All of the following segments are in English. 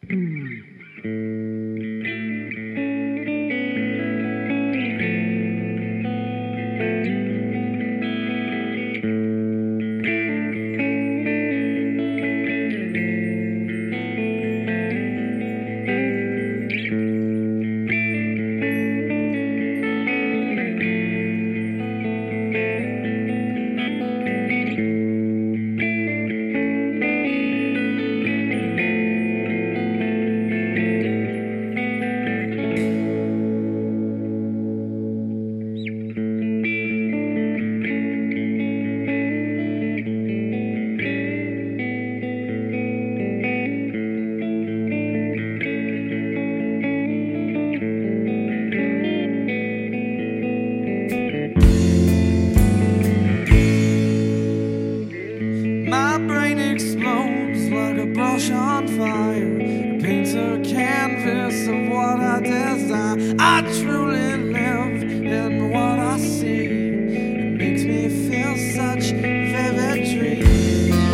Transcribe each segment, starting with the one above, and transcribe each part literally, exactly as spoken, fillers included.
My brain explodes like a brush on fire. It paints a canvas of what I desire. I truly live in what I see. It makes me feel such vivid dreams.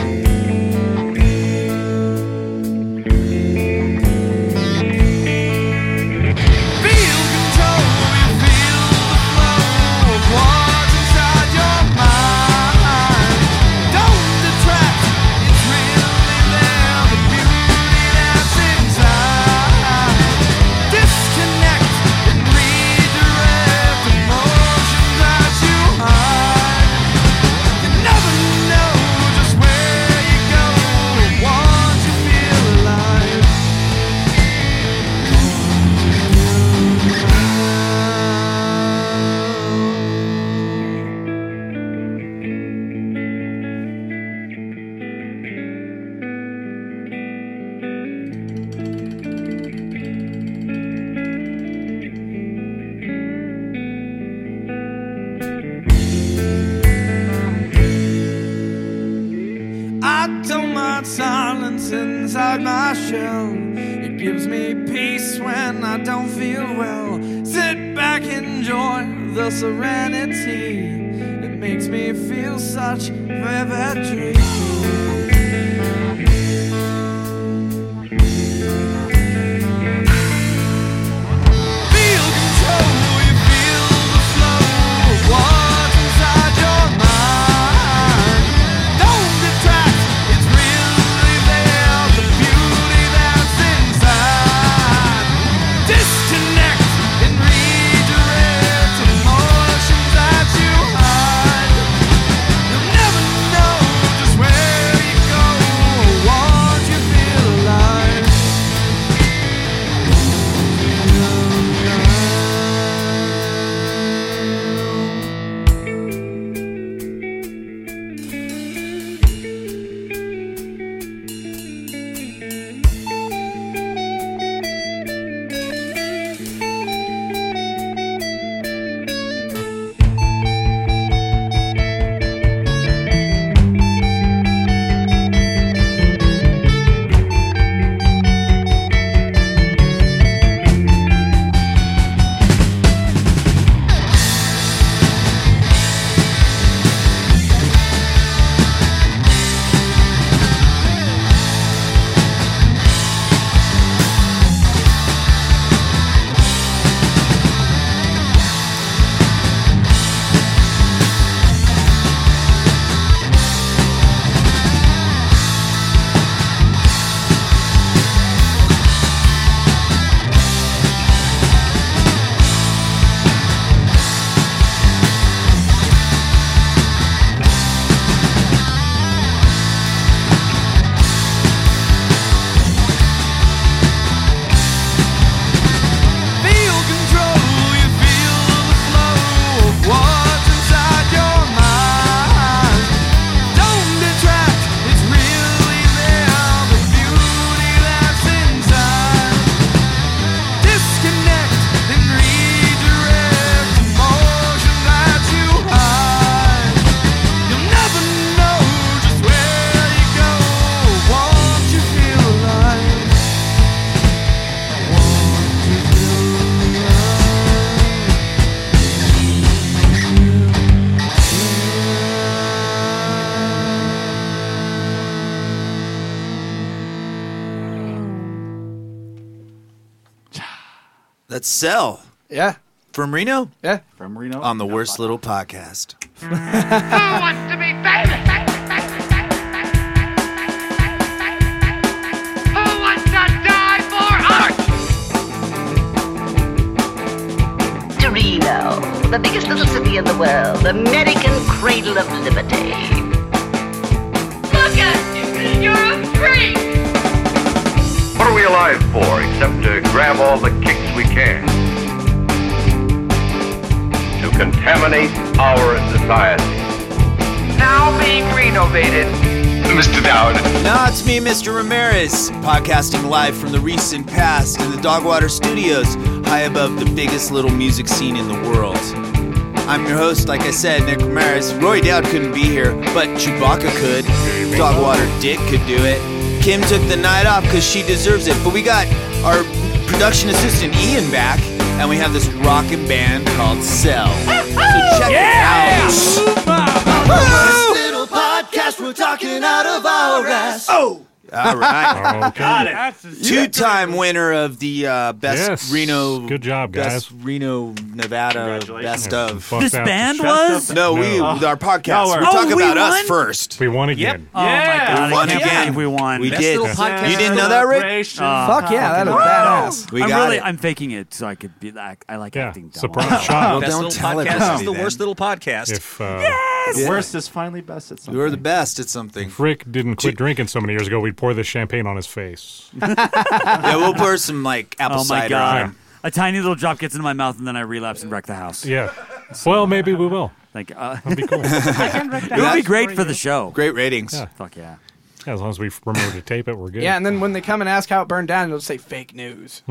I don't mind silence inside my shell. It gives me peace when I don't feel well. Sit back, enjoy the serenity. It makes me feel such vivid dreams. You'll never know just where you go. That's Cell. Yeah. From Reno? Yeah. From Reno. On the Worst Little Podcast. Who wants to be famous? Who wants to die for art? To Reno, the biggest little city in the world, American cradle of liberty. Look at you! You're a freak! What are we alive for except to grab all the kicks we can? To contaminate our society. Now being renovated. Mister Dowd. Now it's me, Mister Ramirez, podcasting live from the recent past in the Dogwater Studios, high above the biggest little music scene in the world. I'm your host, like I said, Nick Ramirez. Roy Dowd couldn't be here, but Chewbacca could. Dogwater Dick could do it. Kim took the night off because she deserves it. But we got our production assistant Ian back, and we have this rockin' band called Cell. So check Yeah! it out. Worst little podcast, we're talking out of our ass. Oh! All right. Okay. Two-time winner of the uh, best Yes. Reno. Good job, guys. Best Reno, Nevada, best of. Fucked This out. band was? No, we No. our podcast. No, We're oh, talking we about won? us first. We won again. Oh my god! We won I can't again. believe we won. We Best did. little podcast You didn't know that, Rick? Fuck yeah, that is badass. We I'm got really, it. I'm faking it so I could be like, I like Yeah. acting dumb. Surprise shot. Well, Best don't little tell podcast everybody is the then. worst little podcast. If, uh, Yeah. Worst is finally best at something. You're the best at something. if Rick didn't quit drinking so many years ago, we'd pour this champagne on his face. Yeah, we'll pour some like apple Oh my cider on god! him. A tiny little drop gets into my mouth and then I relapse and wreck the house. Yeah. Well, maybe we will. Like, uh, That'd be cool. it would be great for the show. Great ratings. Yeah. Fuck yeah! Yeah, as long as we remember to tape it, we're good. Yeah, and then when they come and ask how it burned down, it'll say fake news.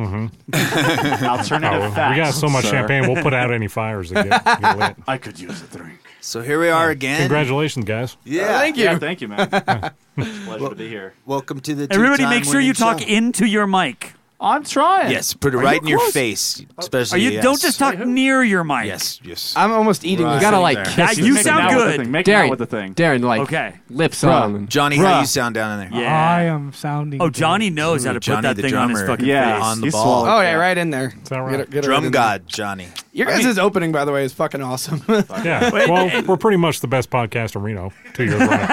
Alternative Oh, facts. we got so much sir. champagne, we'll put out any fires that get, get lit. I could use a drink. So here we are again. Congratulations, guys. Yeah. Thank you. Yeah, thank you, man. Pleasure to be here. Welcome to the. Everybody, two-time make sure you winning talk show. into your mic. I'm trying. Yes, put it Are right you in your close? face. Are Especially. you? yes. Don't just talk near your mic. Yes. Yes. I'm almost eating Right. this. Gotta thing like there. kiss That- the you thing. sound Make it out with good. the thing. Make it Darren, out with the thing. Darren, like Okay. lips Bruh. on. Johnny, Bruh. how you sound down in there? Yeah. I am sounding. Oh, Johnny knows how to Johnny put that the thing on his drummer. fucking Yeah, face. On the he's ball. swallowed. Oh yeah, right in there. Is that right? Get it- get it right Drum in there. God, Johnny. Your guys' opening, by the way, is fucking awesome. Yeah. Well, we're pretty much the best podcast in Reno. Two years running.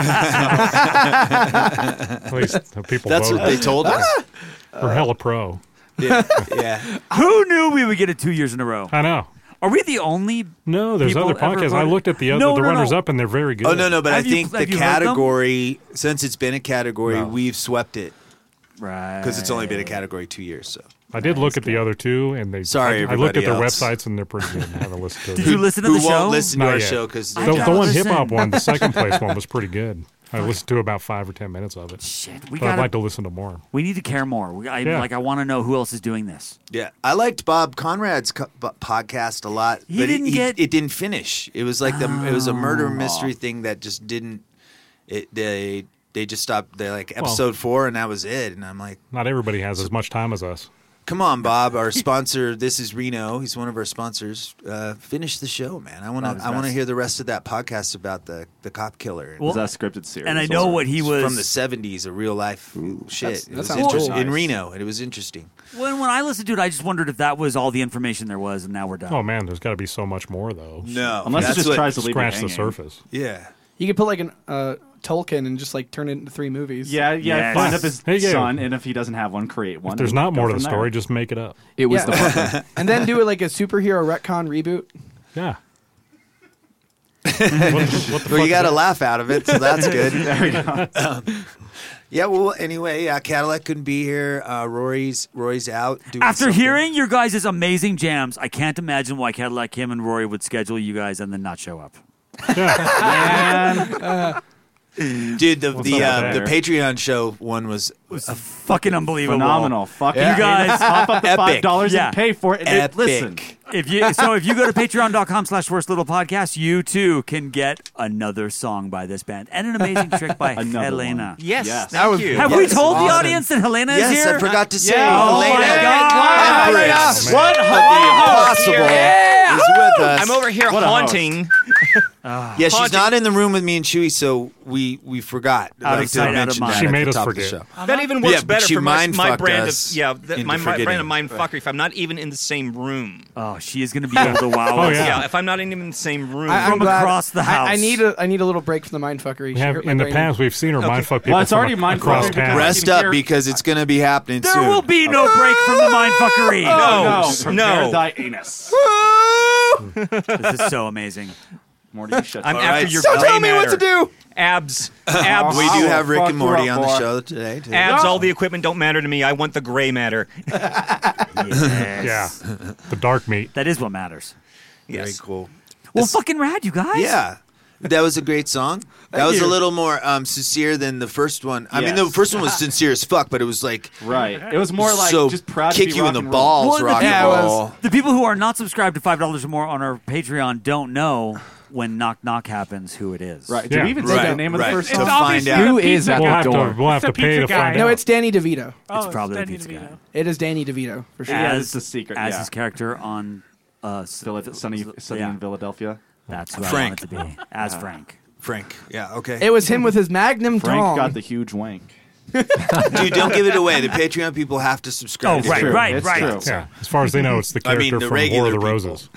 At least the people That's voted. what they told us. We're hella pro. Yeah. Yeah. Who knew we would get it two years in a row? I know. Are we the only? No, there's People other ever podcasts. I voted- looked at the other No, the no, no. runners up, and they're very good. Oh no, no, but Have I you- think the have you heard them? category, since it's been a category, we've swept it Right. because it's only been a category two years. So I did look at the other two, and they. Sorry, I, I looked at their everybody else. websites, and they're pretty good. I haven't listened to Did them. you listen to who the won't show? listen to Not our yet. show because I The, gotta the one listen. hip hop one, the second place one, was pretty good. I listened to about five or ten minutes of it. Shit, we But I'd got. like to listen to more. We need to care more. We, I, Yeah. Like, I want to know who else is doing this. yeah, I liked Bob Conrad's co- b- podcast a lot. He but didn't it, get- it didn't finish. It was like the it was a murder mystery thing that just didn't. It they they just stopped. They like episode four and that was it. And I'm like, Not everybody has as much time as us. come on, Bob, our sponsor. This is Reno. He's one of our sponsors. Uh, finish the show, man. I want to. Bob's I want to best. hear the rest of that podcast about the the cop killer. Well, Is that a scripted series? And I know or- what he It's was from the seventies, a real life shit. That's- it that was sounds interesting cool. in Nice. Reno, and it was interesting. When when I listened to it, I just wondered if that was all the information there was, and now we're done. Oh man, there's got to be so much more though. No, Unless that's it just what- tries to leave Scratch it the hanging. surface. Yeah, You could put like an uh, Tolkien and just like turn it into three movies. Yeah, yeah. Yes. Find up his There you go. son, and if he doesn't have one, create one. If there's and not go more to from the there. story, just make it up. It was Yeah. the And then do it like a superhero retcon reboot. Yeah. what, the- what the well, fuck you is got a that? laugh out of it, so that's good. There we go. Yeah, well, anyway, uh, Cadillac couldn't be here. Uh, Rory's Rory's out. Doing After something. hearing your guys' amazing jams, I can't imagine why Cadillac, Kim, and Rory would schedule you guys and then not show up. Yeah. dude, the the, up uh, the there? Patreon show one was Fucking unbelievable. Phenomenal. Fucking Yeah. You guys- top up the Epic. five dollars Yeah. and pay for it. And epic. it, listen, If you so if you go to patreon.com slash worst little podcast, you too can get another song by this band and an amazing trick by Another Helena. one. Yes, Yes. thank That was- you. Have Yes, we told the awesome. audience that Helena is Yes, here? I forgot to say. Yeah. Oh Helena, my God. Empress, Oh, man. What? of the impossible, is with us. I'm over here What a haunting Yeah, she's Haunting- not in the room with me and Chewy, so we we forgot Out of like, to sight, out of mention mind. that She at made the us top of the forget. show. That even works Yeah, but better she for my, my mind-fucked brand of us yeah, the, into my, my brand forgetting. of mind fuckery. If I'm not even in the same room, Oh, she is going to be able to wow Oh, us. yeah. yeah, if I'm not even in the same room, I, I'm From glad- across the I- house. I, need a I need a little break from the mindfuckery. We She have, hurt my in the brain. past, we've seen her mindfuck people Well, it's from already a- mindfuck across because town. Rest even up hear- because it's going to be happening There soon. will be no break from the mindfuckery. No. no, prepare No. thy anus. This is so amazing. Morty, you shut I'm up. after right, your so gray tell me what matter. to do. Abs, abs, We do have Rick fuck and you Morty up, on the boy. show today. too. abs. All the equipment don't matter to me. I want the gray matter. Yes. Yeah, the dark meat. That is what matters. Very Yes. cool. Well, fucking rad, you guys. Yeah. That was a great song. That was you. a little more um, sincere than the first one. I mean, Yes. the first one was sincere as fuck, but it was like Right. It was more like so just proud kick to be you in rock the and roll. balls, Well, the rock and people- Yeah, it was- roll. The people who are not subscribed to five dollars or more on our Patreon don't know when Knock Knock happens who it is. Right. Did Yeah. we even Right, say the name of right. the first To song? find obviously out. the Who is pizza at We'll the have to door? we'll have It's to the pay to pizza find guy. No, out. it's Danny DeVito. Oh, It's probably the Danny pizza DeVito. guy. It is Danny DeVito for sure. Yeah, As, it's the secret, As yeah. his character on uh, Phila- Sunny, Sunny yeah. in Philadelphia. That's who Frank. I want it to be. As Frank. Frank. Yeah, okay. It was him with his Magnum Frank dong. got the huge wank. Dude, don't give it away. The Patreon people have to subscribe. Oh, to right, it. right, It's right. true. Yeah, as far as they know, it's the I mean, character the from War regular of the people. Roses.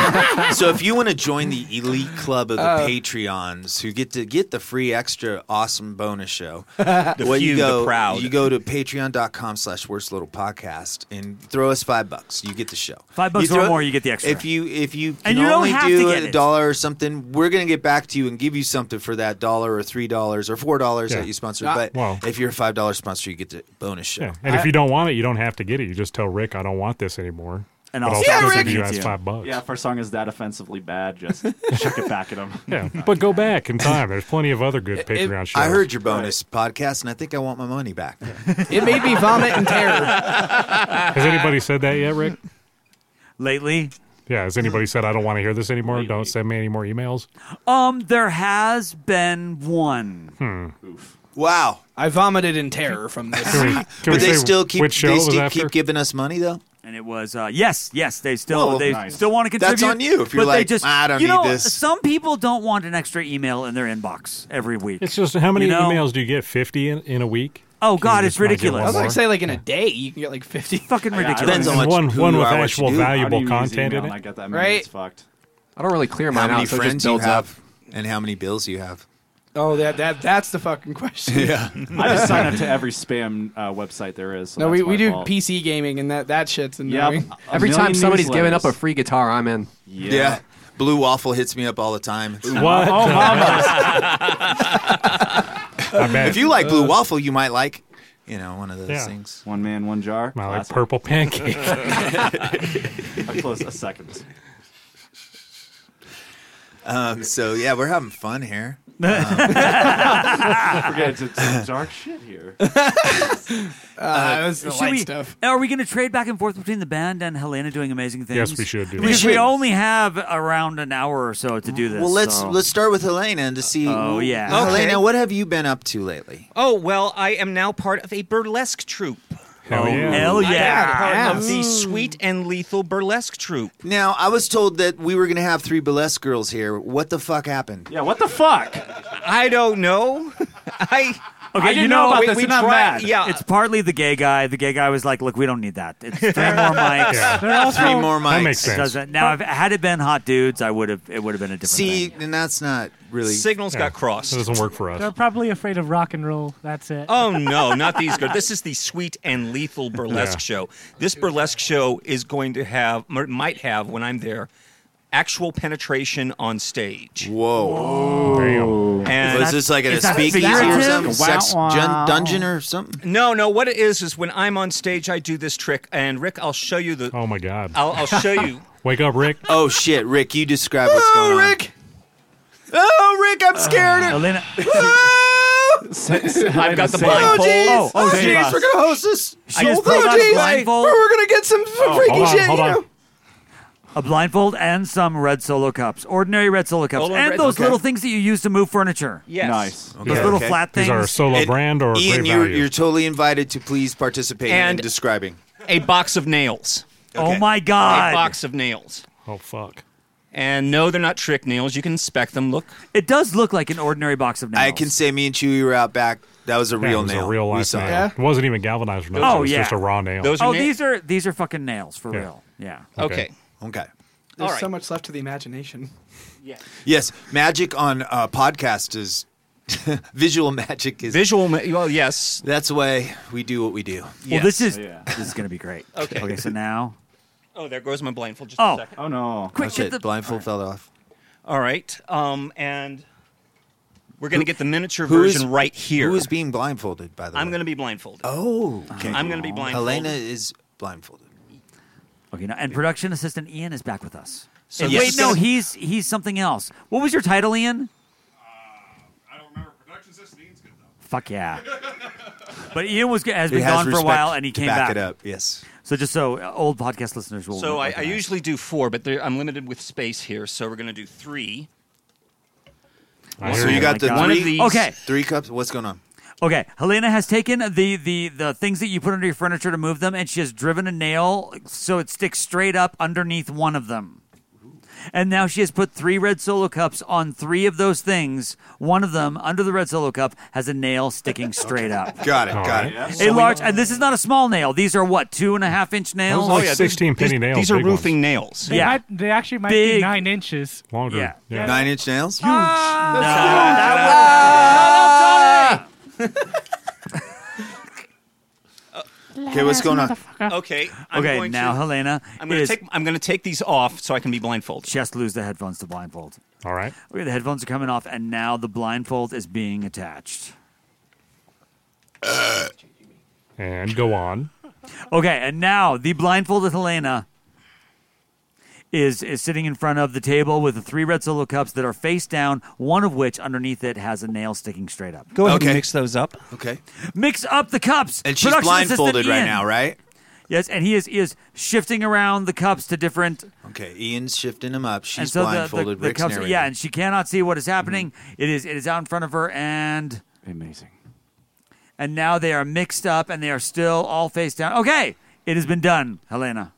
So if you want to join the elite club of the Uh, Patreons who get to get the free extra awesome bonus show, The well, you few, go the proud. you go to patreon.com slash worst little podcast and throw us five bucks. You get the show. Five bucks You or throw- more, you get the extra. If you if you And can you don't only have do to get a it. dollar or something, we're gonna get back to you and give you something for that dollar or three dollars or four dollars Yeah. that you sponsored. Ah, But well. if you're a five dollar sponsor, you get the bonus show. Yeah, and if you don't want it, you don't have to get it. You just tell Rick, I don't want this anymore. And but I'll I'll Yeah, still Rick. give you Give it as to you. five bucks. Yeah, if our song is that offensively bad, just chuck it back at him. Yeah, but go back in time. There's plenty of other good Patreon shows. I heard your bonus podcast, and I think I want my money back. It made me vomit in terror. Has anybody said that yet, Rick? Lately, Yeah, has anybody said I don't want to hear this anymore? Don't send me any more emails. um, there has been one. Wow. I vomited in terror from this. Can we, can But we they say still keep which show they it was still after? keep giving us money though. And it was uh, yes, yes. They still Whoa, they nice. still want to contribute. That's on you if you're but they like, just, "I don't you need know, this." Some people don't want an extra email in their inbox every week. It's just how many You know? emails do you get? Fifty in, in a week? Oh Can God, you it's just not get ridiculous. I was one like, more? say, like in a day, you can get like fifty. Fucking Yeah, ridiculous. Depends on And what one who one you with are, what actual you do. How do valuable you use content email? in I it. get that. Man, Right? It's fucked. I don't really clear How mine many out, so it friends just you builds up. have, and how many bills you have. Oh, that that that's the fucking question. Yeah. I just sign up to every spam uh, website there is. So No, that's we, we my do fault. P C gaming, and that that shit's Yep. annoying. A Every million time somebody's giving up a newsletters. free guitar, I'm in. Yeah. Yeah. Blue Waffle hits me up all the time. What? Oh, mama. I bet. If you like Blue Waffle, you might like, you know, one of those Yeah. things. One man, one jar. I like Classic. purple pancake. A close a second. Um, so yeah, we're having fun here. Forget it's, it's dark shit here. Uh, that's the Should light we, stuff. Are we going to trade back and forth between the band and Helena doing amazing things? Yes, we should do that. Because We we, should. only have around an hour or so to do this. Well, let's so- let's start with Helena and to see. Oh, yeah. Well, Okay. Helena, what have you been up to lately? Oh, well, I am now part of a burlesque troupe. Hell yeah. Hell I am yeah. part of the Sweet and Lethal Burlesque troupe. Now, I was told that we were going to have three burlesque girls here. What the fuck happened? Yeah, what the fuck? I don't know. I Okay, I didn't you know know, about we, this, we and I'm tried- mad. Yeah, it's partly the gay guy. The gay guy was like, "Look, we don't need that. It's three more mics." Yeah. They're also, Three more That mics. makes It sense. doesn't. Now, if had it been hot dudes, I would have. It would have been a different See, thing. and that's not really. signals Yeah. got crossed. That doesn't work for they're us. probably afraid of rock and roll. That's it. Oh no, not these girls. This is the Sweet and Lethal Burlesque Yeah. show. This burlesque show is going to have, or might have, when I'm there, actual penetration on stage. Whoa. Damn. And Was this like at a is that speakeasy or figurative? something? Sex Wow, wow. jun- dungeon or something? no, no. What it is is when I'm on stage, I do this trick. And Rick, I'll show you the. Oh my God. I'll, I'll show you. Wake up, Rick. Oh shit, Rick, you describe what's Oh, going on. Rick! Oh, Rick, I'm scared. Helena. I've got the Oh, blindfold. jeez. Oh, Oh, save jeez, us. we're going to host this. She just Oh, pulled out a jeez. blindfold. We're gonna get some some freaky hold on, shit, hold you on. know. A blindfold and some red solo cups, ordinary red solo cups, Solo and red- those okay. little things that you use to move furniture. Yes. Nice. Those Yeah, little okay. flat These things. are a solo And brand or a Ian, great you're, value. you're totally invited to please participate And- in describing. A box of nails. Oh my A God! box of nails. Oh fuck. And no, they're not trick nails. You can inspect them. Look. It does look like an ordinary box of nails. I can say me and Chewy were out back. That was a Yeah, real it was nail. a real We life saw nail. it. Yeah. It wasn't even galvanized or nothing. Oh, it was yeah. just a raw nail. Those are Oh, na- these are these are fucking nails for Yeah. real. Yeah. Okay. Okay. There's All right. so much left to the imagination. Yes, magic on uh, podcast is visual magic is Visual. Ma- well, yes. That's the way we do what we do. Well, Yes. this is Yeah. this is going to be great. Okay. Okay. So now, Oh, there goes my blindfold. Just Oh. a second. Oh no. quick, That's get it. the Blindfold fell off. All right. Um, and we're going to get the miniature Who is- version right here. Who is being blindfolded, by the I'm way? going to be blindfolded. Oh, okay. I'm going to be blindfolded. Helena is blindfolded. Okay. Now, and production assistant Ian is back with us. So And this wait, is no, gonna- he's he's something else. What was your title, Ian? I don't remember. Production assistant Ian's good though. Fuck yeah. But Ian was has It been has gone for a respect while, and he to came back back. it up. Yes. So just so uh, old podcast listeners will. So I, I recognize. usually do four, but there- I'm limited with space here, so we're going to do three. I So hear you got the God. One of three, these- Okay. three cups. What's going on? Okay, Helena has taken the, the, the things that you put under your furniture to move them, and she has driven a nail so it sticks straight up underneath one of them. And now she has put three red Solo cups on three of those things. One of them, under the red Solo cup, has a nail sticking straight up. Got it. All got right. it. A large, and this is not a small nail. These are what, two and a half inch nails? Those are like yeah, these- sixteen penny these, nails. These are big ones. roofing nails. They, Yeah. might, they actually might Big. be nine inches. Longer. Yeah. Yeah. Nine inch nails. No, that Okay, what's going on? Okay. I'm okay, going now to, Helena I'm going to is, take. I'm going to take these off so I can be blindfolded. she has to lose the headphones to blindfold. All right. Okay, the headphones are coming off, and now the blindfold is being attached. And go on. Okay, and now the blindfolded Helena is is sitting in front of the table with the three red Solo cups that are face down, one of which underneath it has a nail sticking straight up. Go ahead Okay. and mix those up. Okay. Mix up the cups. And she's Production assistant blindfolded right Ian. now, right? Yes, and he is he is shifting around the cups to different. Okay. Ian's shifting him up. and She's so the- blindfolded. the, the, Rick's cups, narrating. yeah, and she cannot see what is happening. It is it is out in front of her, and Amazing. and now they are mixed up, and they are still all face down. Okay, it has been done, Helena.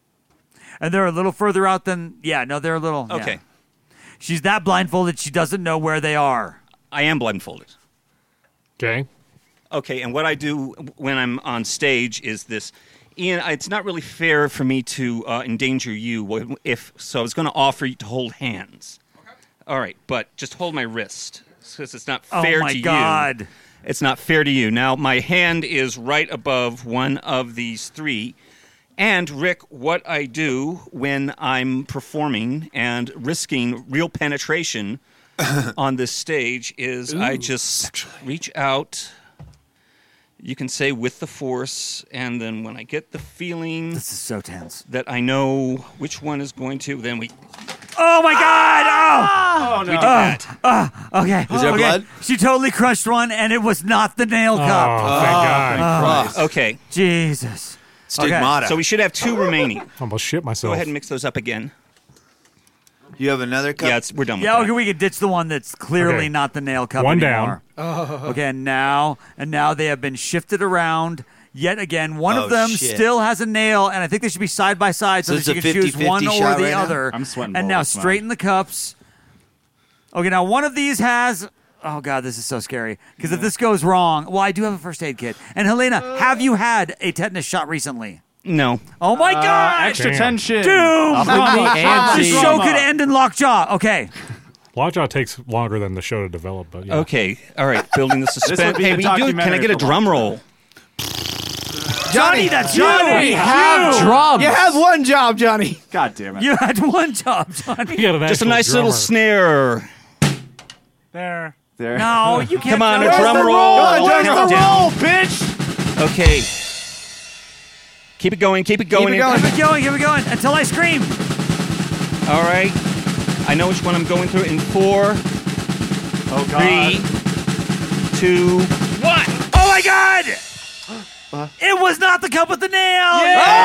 And they're a little further out than yeah. No, they're a little yeah. Okay. She's that blindfolded she doesn't know where they are. I am blindfolded. Okay. Okay, and what I do when I'm on stage is this. Ian, it's not really fair for me to uh, endanger you. If so, I was going to offer you to hold hands. Okay. All right, but just hold my wrist because it's not Oh fair my to you. God. It's not fair to you. Now, my hand is right above one of these three. And, Rick, what I do when I'm performing and risking real penetration on this stage is I just reach out. You can say with the force, and then when I get the feeling This is so tense. that I know which one is going to, then we Oh my God! Oh, we do that. okay. Is there okay. blood? She totally crushed one, and it was not the nail Oh, cup. thank God. Christ. Okay, Jesus. Stigmata. so we should have two remaining. Almost shit myself. Go ahead and mix those up again. You have another cup? Yeah, it's, we're done with Yeah, that. okay, we could ditch the one that's clearly Okay. not the nail cup One anymore. down. Okay, and now and now they have been shifted around yet again. One Oh, of them shit. still has a nail, and I think they should be side by side so, So that it's you a can choose fifty-fifty one or shot the right now? other. I'm sweating And now balls, man. straighten the cups. Okay, now one of these has. Oh God, this is so scary. Because if this goes wrong, well, I do have a first aid kit. And Helena, have you had a tetanus shot recently? No. Oh my Uh, God! extra Damn. tension. Dude! Up in the The ante. show could end in lockjaw. Okay. Lockjaw takes longer than the show to develop, but yeah. Okay. All right. Building the suspense. be Hey, the we do. Can I documentary get a for drum roll? Johnny, that's Johnny, you! We have You! drums. You had one job, Johnny. God damn it. You had one job, Johnny. You got an Just a actual nice little drummer. snare. There. There. No, you can't. Come on, a Where's drum the roll. Come on, Count drum down. roll, bitch. Okay. Keep it going. Keep it going. it going. Keep it going, keep it going until I scream. All right. I know which one I'm going through in four, Oh, God. three, two, one. Oh my God! It was not the cup with the nail.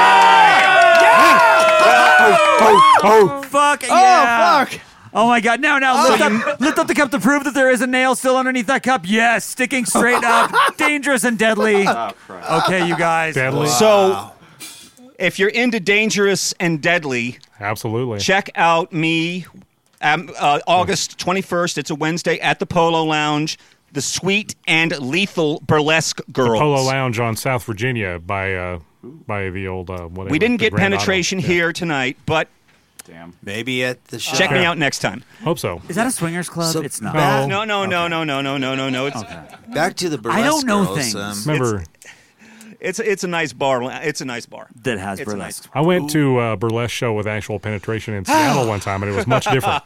Oh, oh. Fuck yeah! Oh, fuck. Oh my God! Now, now, lift up, lift up the cup to prove that there is a nail still underneath that cup. Yes, sticking straight up, dangerous and deadly. Oh, Christ. Okay, you guys. Deadly. So, if you're into dangerous and deadly, Absolutely. Check out me um, uh, August twenty-first. It's a Wednesday at the Polo Lounge. The Sweet and Lethal Burlesque Girls. The Polo Lounge on South Virginia by uh, by the old uh, whatever. We didn't the get Grand penetration Auto. Yeah. here tonight, but Damn. Maybe at the show. check me Yeah. out next time. Hope so. Is that a swingers club? So it's not. back- No, no, no, no, no, no, no, no, no. It's Back to the burlesque I don't know girls, things. um, Remember, it's it's a nice bar. It's a nice bar. That has It's a burlesque. I went to a burlesque show with actual penetration in Seattle one time, and it was much different.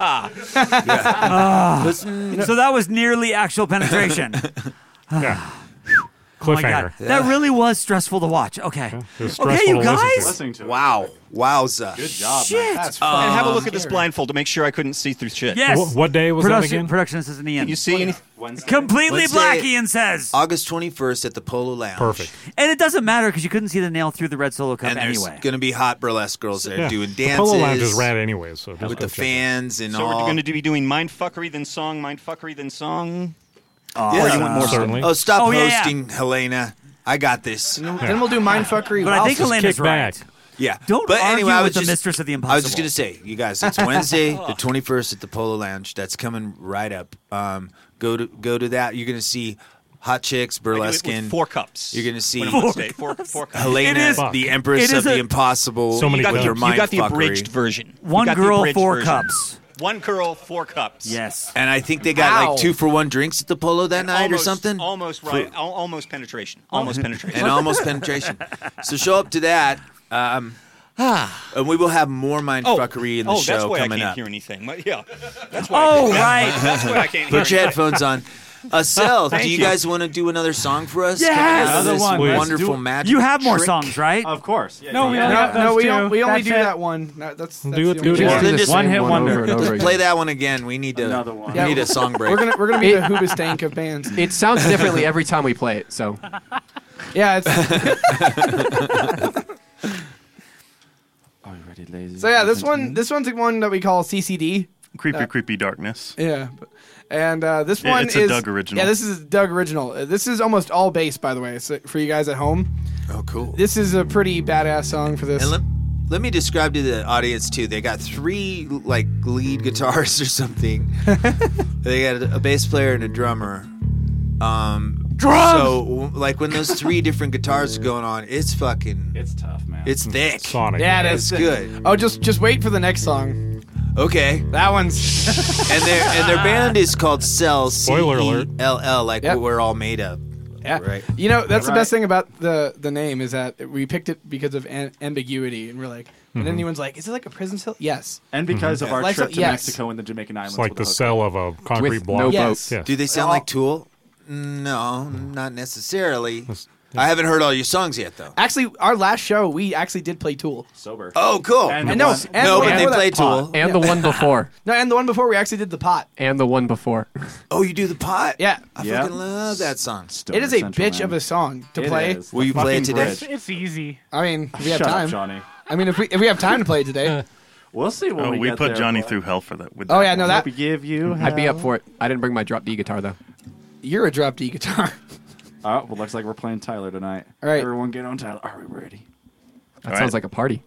So that was nearly actual penetration. Yeah. Oh my God. Cliffhanger. That really was stressful to watch. Okay. It was Okay, stressful you to listen guys. to. Listening to it. Wow. Wowza. Good job, Shit. man. That's and fun. have a look at this blindfold to make sure I couldn't see through shit. Yes. What, what day was that production, again? production assistant Ian. You see anything? Wednesday. Completely Wednesday. black, Ian says. August twenty-first at the Polo Lounge. Perfect. And it doesn't matter because you couldn't see the nail through the red solo cup And there's anyway. going to be hot burlesque girls there Yeah. doing The dances. Polo Lounge is rad anyways, so just with go the check it. fans and So all. we're going to be doing mindfuckery, then song, mindfuckery, then song. Oh, Yeah. Or you want more Certainly. Oh, stop Oh, yeah, yeah. hosting, Helena. I got this. Then we'll do mindfuckery. But I think while- Helena's kick right. back. Yeah. Don't but argue anyway, I was with the just, mistress of the I was just impossible. going to say, you guys, it's Wednesday, the twenty-first at the Polo Lounge. That's coming right up. Um, go to go to that. You're going to see hot chicks, I do it burlesque, with and four cups. you're going to see When I'm on stage. Four, four cups. Helena, It is- the Empress it is of the a- Impossible. So many You got, with the, her you got the mindfuckery. abridged version. You One got the girl, abridged four version. cups. One girl, four cups. Yes. And I think they got Ow. like two for one drinks at the Polo that night almost, or something. Almost right. Al- almost penetration. Almost penetration. And almost penetration. So show up to that. Um, and we will have more mindfuckery in the oh, show that's why I coming can't up. hear anything. But yeah, that's why. Oh, I can't, right. That's why I can't hear. Put your anything. headphones on. Uh, Sel, do Thank you, you. guys want to do another song for us? Yes! Coming out of Another this one. Let's wonderful do it. magic You have more trick? songs, right? Of course. Yeah, No, we yeah. only No, got those no, we two. don't. We only That's do it. that one. No, that's, that's Do the it- only do it one. again. Then the just- same One hit one wonder. over and over Just again. play that one again. We need to. Another one. We need a song break. We're gonna we're gonna be the Hoobastank of bands. It sounds differently every time we play it, so Yeah. It's, Are you ready, ladies? so yeah, this one this one's the one that we call C C D. Creepy, Uh, creepy darkness. Yeah. And uh, this Yeah, one it's a is Doug original. Yeah, this is a Doug original. Uh, This is almost all bass, by the way. So for you guys at home, Oh, cool. this is a pretty badass song for this. And let, let me describe to the audience too. They got three like lead guitars or something. They got a, a bass player and a drummer. Um, Drums! So like when those three different guitars are going on, it's fucking. It's tough, man. It's thick. Sonic. Yeah, it It's is. good. Oh, just just wait for the next song. Okay. That one's And their and their band is called Cell. C Spoiler E alert. L L, like Yep. what we're all made of. yeah. Right. You know, that's the Right. best thing about the the name is that we picked it because of an- ambiguity, and we're like, and then anyone's like, is it like a prison cell? Yes. and because of our Like, trip to yes. Mexico and the Jamaican Islands. It's like with the hook. cell of a concrete with block. no Yes. boat. Yes. Do they sound all- like Tool? No, not necessarily. I haven't heard all your songs yet, though. Actually, our last show, we actually did play Tool. sober. Oh, cool. And I the know. one- And no, the but one they before play that- Tool. and the one before, No, and the one before we actually did the pot. and the one before. Oh, you do the pot? Yeah. I Yeah. fucking love that song. Stoner It is a Central, bitch man. of a song to It play. is. Will The you play it fucking today? bridge. It's easy. I mean, if we have Shut time. up, Johnny. I mean, if we if we have time to play it today. We'll see when Oh, we, we get put there, Johnny boy. through hell for that. With Oh that yeah, no, one. that We give you. I'd be up hell. for it. I didn't bring my drop D guitar though. you're a drop D guitar. Oh, well, looks like we're playing Tyler tonight. All right. Everyone get on Tyler. Are we ready? That All sounds right. like a party.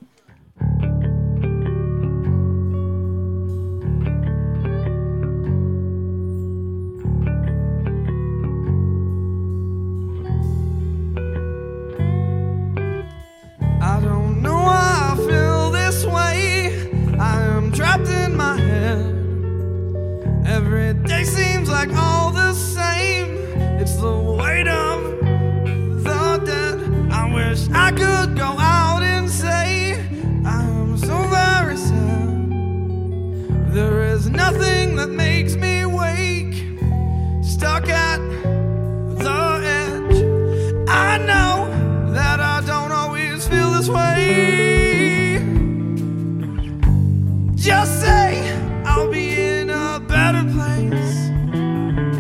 I don't know why I feel this way. I am trapped in my head. Every day seems like all the same. It's the weight of the dead. I wish I could go out and say I am so very sad. There is nothing that makes me wake. Stuck at the edge. I know that I don't always feel this way. Just say I'll be in a better place.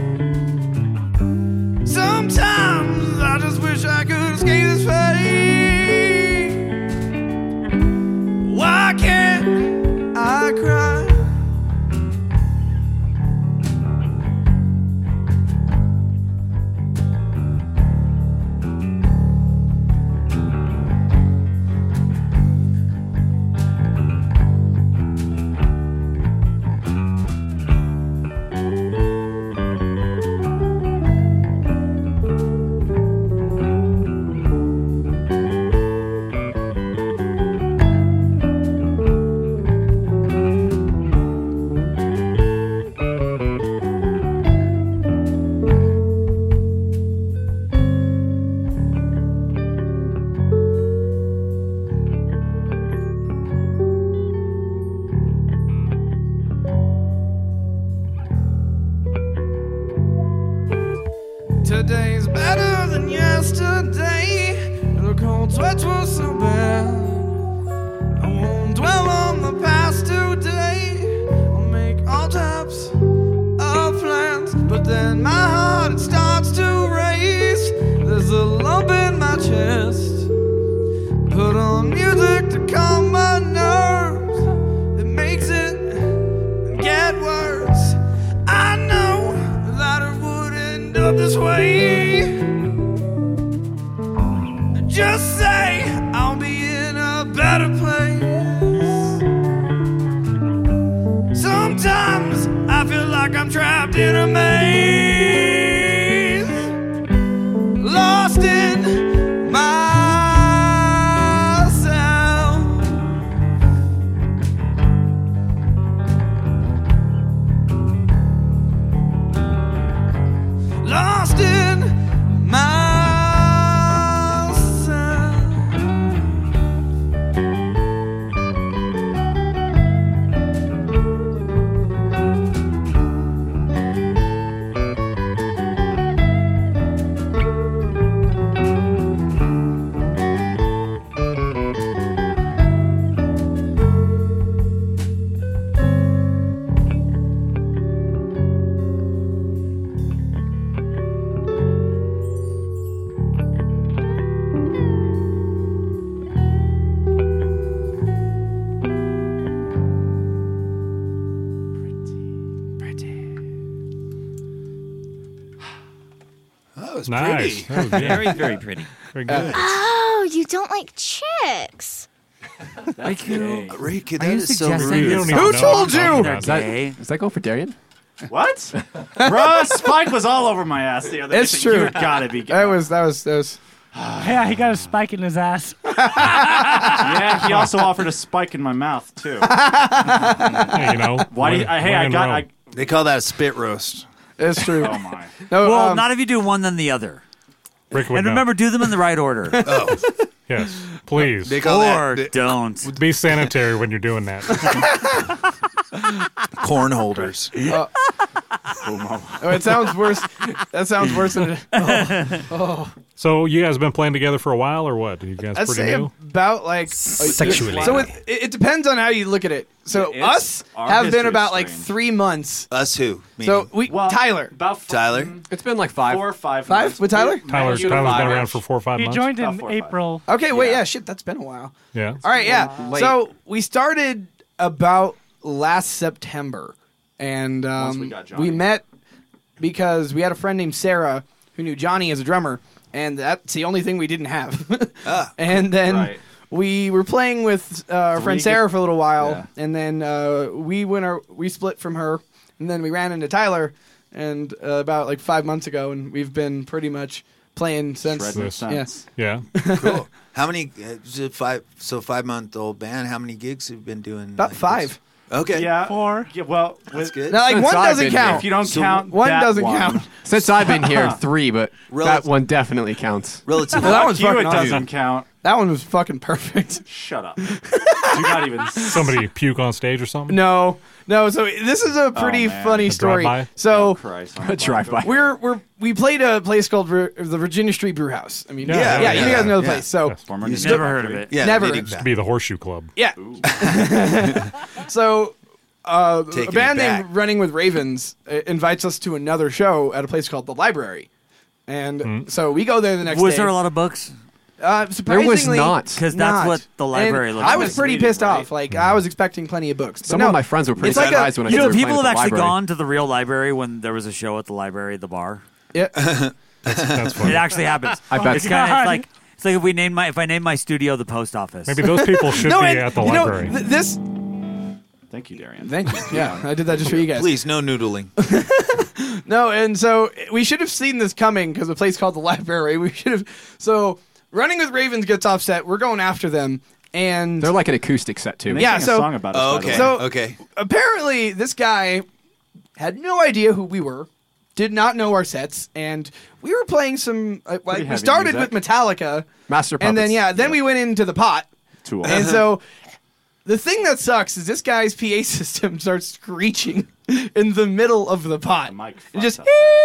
today's better than yesterday. The cold sweats were so bad. I won't dwell on the past today. I'll make all types of plans, but then my heart it starts to race. There's a lump in my chest. Put on music to calm my nerves. It makes it get worse. I know that it would end up this way. Just say I'll be in a better place. Sometimes I feel like I'm trapped in a maze, lost in myself. Lost in myself. That was Nice. pretty. That was good. Very, very pretty. Very good. Oh, you don't like chicks. That's gay. Riku, Are that you is so suggesting rude. You don't even Who know told what I'm talking you? about. Is that, Gay. does that go for Darian? What? Bruh, Spike was all over my ass the other day. It's true. You gotta be gay. That was that was that was. Yeah, he got a spike in his ass. Yeah, he also offered a spike in my mouth, too. Hey, you know. Why do you, when- I, hey, when I in got... Rome. I, They call that a spit roast. It's true. oh, my. No, Well, um, not if you do one then the other. Rick would And know. remember, do them in the right order. Oh, Yes, please. they call Or that don't. Be sanitary when you're doing that. corn holders. oh, it sounds worse. That sounds worse than. It, oh, oh. So you guys been playing together for a while, or what? You guys I'd pretty say new? about like Sexually. So it, it depends on how you look at it. So Yeah, it's- us our have history been is about like strange. three months. Us who? So Meaning- we Well, Tyler About f- Tyler? It's been like five. four or five Five months. with Tyler? We- Tyler, you Tyler's been five. around for four or five He months. joined About in four or five. April. Okay, wait, Yeah. yeah, shit, that's been a while. Yeah. All right, yeah. Late. So we started about last September, and um, Once we got Johnny. met because we had a friend named Sarah who knew Johnny as a drummer, and that's the only thing we didn't have. Ah. And then Right. we were playing with uh, our Three friend gu- Sarah for a little while, Yeah. and then uh, we went our we split from her, and then we ran into Tyler, and uh, about like five months ago, and we've been pretty much playing since. Shredding This. sense. Yeah. Yeah. Cool. How many? Uh, is it five. So five month old band. How many gigs have you been doing? About like five. this? Okay. Yeah. Four. Yeah, well, That's with- good. Now, like Since one I've doesn't been count. if you don't So count one that doesn't one, count. Since I've been here, three, but Rel- that one definitely counts. Relatively. No, that one's you, fucking it awesome. doesn't count. That one was fucking perfect. Shut up. Do not even. Somebody puke on stage or something? No, no. So this is a pretty man. funny A story. drive-by? So Christ. A drive-by. we're we're we played a place called Vir- the Virginia Street Brew House. I mean, Yeah, yeah, yeah, you yeah, guys know the yeah. place. So Yes. Former Used Ninja Never heard of Factory. it. Yeah. Never. knitting To back. be the horseshoe club. yeah. So uh, Taking a it band back. named Running with Ravens uh, invites us to another show at a place called the Library, and so we go there the next Was day. there a lot of books? Uh, There was surprisingly, not. Because that's not. what the library And looks I like. was pretty Misleading, pissed right? off. Like I was expecting plenty of books. But Some no, of my friends were pretty it's like a- surprised when I You know, started people playing have at the actually library. gone to the real library when there was a show at the library, the bar. Yeah. That's funny. It actually happens. I bet. It's kind of God. like it's like if we named my if I named my studio the post office. Maybe those people should no, be and, at the you know, library. th- this. Thank you, Darian. Thank you. Yeah, I did that just for you guys. Please, no noodling. No, and so we should have seen this coming because a place called the Library. We should have. So Running with Ravens gets offset. We're going after them, and They're like an acoustic set too. And they Yeah, sang so- a song about us, Oh, by the okay. way. So- okay. apparently this guy had no idea who we were, did not know our sets, and we were playing some. Uh, like we heavy started music. with Metallica, Master and then Puppets. yeah, then we went into the pot, Tool. and so the thing that sucks is this guy's P A system starts screeching in the middle of the pot. Mike and just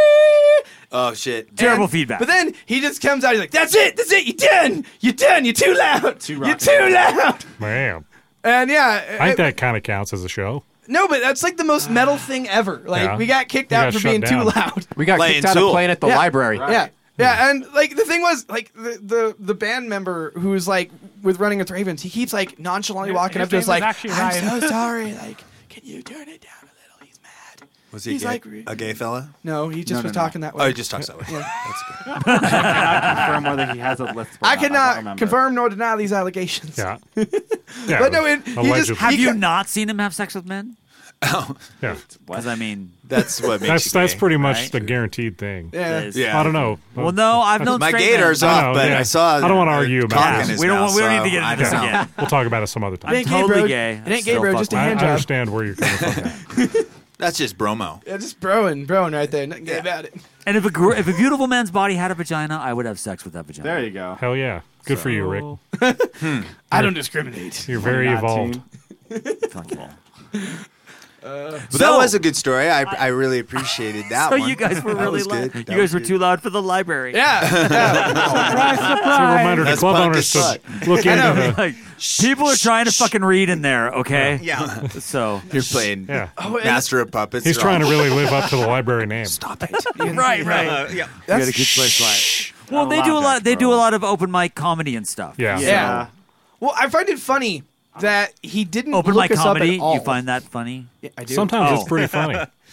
Oh shit! Terrible and, feedback. But then he just comes out. He's like, "That's it. That's it. You're done. You're done. You're too loud. Too You're too loud." Man, And yeah, I think it- that kind of counts as a show. no, but that's like the most metal thing ever. Like Yeah. we got kicked We out got for shut being down. too loud. We got Playing kicked out Tool. of playing at the Yeah. library. Yeah. Yeah, and like the thing was, like the the, the band member who's like with Running with Ravens, he keeps like nonchalantly walking his up to us name was like, actually "I'm Ryan." so sorry. Like, can you turn it down a little? He's mad." Was he He's gay? like- a gay fella? No, he just No, was no, no. talking that way. Oh, he just talks that way. Yeah. That's good. I cannot confirm whether he has a lift. I or not. don't cannot remember. confirm nor deny these allegations. Yeah. Yeah. But no, it, he allegedly. just Have he you ca- not seen him have sex with men? Oh, Yeah. Because I mean, that's what makes That's you that's gay. pretty much Right? the guaranteed thing. Yeah. is- Yeah. I don't know. Well, no, I've known My straight men. gator's I off, know, but yeah. I saw. I don't wanna uh, argue about cock it. in his We don't mouth, want- we don't so need to get I into this don't know. again. We'll talk about it some other time. I'm It ain't gay, totally bro. gay. It ain't gay, Still bro, fuck just a with I, it. hand I job. understand where you're coming from. That's just bromo. Yeah, just broing, broing right there. Nothing gay about it. And if a gr- if a beautiful man's body had a vagina, I would have sex with that vagina. There you go. Hell yeah. Good for you, Rick. I don't discriminate. You're very evolved. Fuck you. But So- that was a good story. I I really appreciated that So one. you guys were That really was loud. good. You That guys was were good. too loud for the library. Yeah. yeah. Surprise, It's a surprise. reminder to That's club Buck owners as to look into the. Like, people are trying to fucking read in there, okay? Yeah. So You're playing Yeah. Oh, and- Master of Puppets. He's They're trying to all- really live up to the library name. Stop it. right, right. Uh, yeah. You That's got a good place, right? Well, they Not do a allowed lot. that, They do a bro. lot of open mic comedy and stuff. Yeah. Yeah. Well, I find it funny that he didn't Open look mic us comedy. up at all. You find that funny? Yeah, I do. Sometimes Oh. it's pretty funny.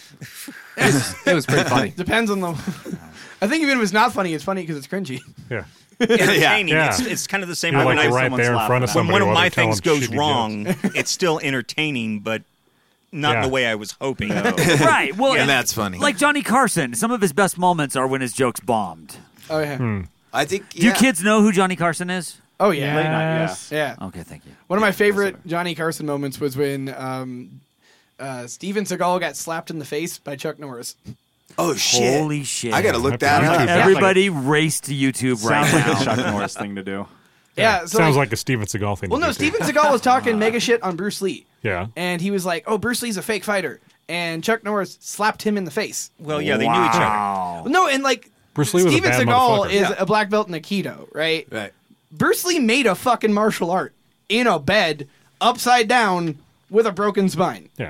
It was pretty funny. Depends on the. I think even if it's not funny, it's funny because it's cringy. Yeah. Entertaining. Yeah. It's, it's kind of the same You're way like when, I, right someone's there in front of laughing. when somebody one of while my they're telling things goes shitty wrong. jokes. It's still entertaining, but not Yeah. in the way I was hoping. Right. Well, And and that's funny. like Johnny Carson. Some of his best moments are when his jokes bombed. Oh yeah. Hmm. I think. Do you yeah. kids know who Johnny Carson is? Oh yeah. Late night, Yes. Yeah. Okay, thank you. One of my favorite Johnny Carson moments was when um, uh, Steven Seagal got slapped in the face by Chuck Norris. Oh shit! Holy shit! I gotta look that Yeah. up. Yeah. Everybody race to YouTube right Sounds like now. a Chuck Norris thing to do. Yeah. so Sounds like, like a Steven Seagal thing. well, to no, do, too. Steven Seagal was talking mega shit on Bruce Lee, Yeah. and he was like, "Oh, Bruce Lee's a fake fighter," and Chuck Norris slapped him in the face. Well, yeah, they knew each other. Wow. Well, no, and like Bruce Lee was a Steven bad Seagal motherfucker. is Yeah. a black belt in Aikido, right? Right. Bruce Lee made a fucking martial art in a bed, upside down, with a broken spine. Yeah.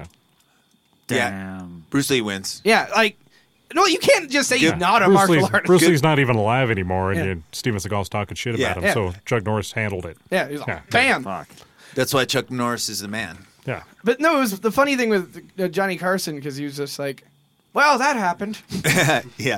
Damn. Bruce Lee wins. Yeah, like, no, you can't just say he's not a Bruce martial Lee's, artist. Bruce Good. Lee's not even alive anymore, and Yeah. you, Steven Seagal's talking shit Yeah. about him, Yeah. so Chuck Norris handled it. Yeah, he's like, Yeah. bam. Fuck. That's why Chuck Norris is the man. Yeah. But no, it was the funny thing with uh, Johnny Carson because he was just like, well, that happened. yeah.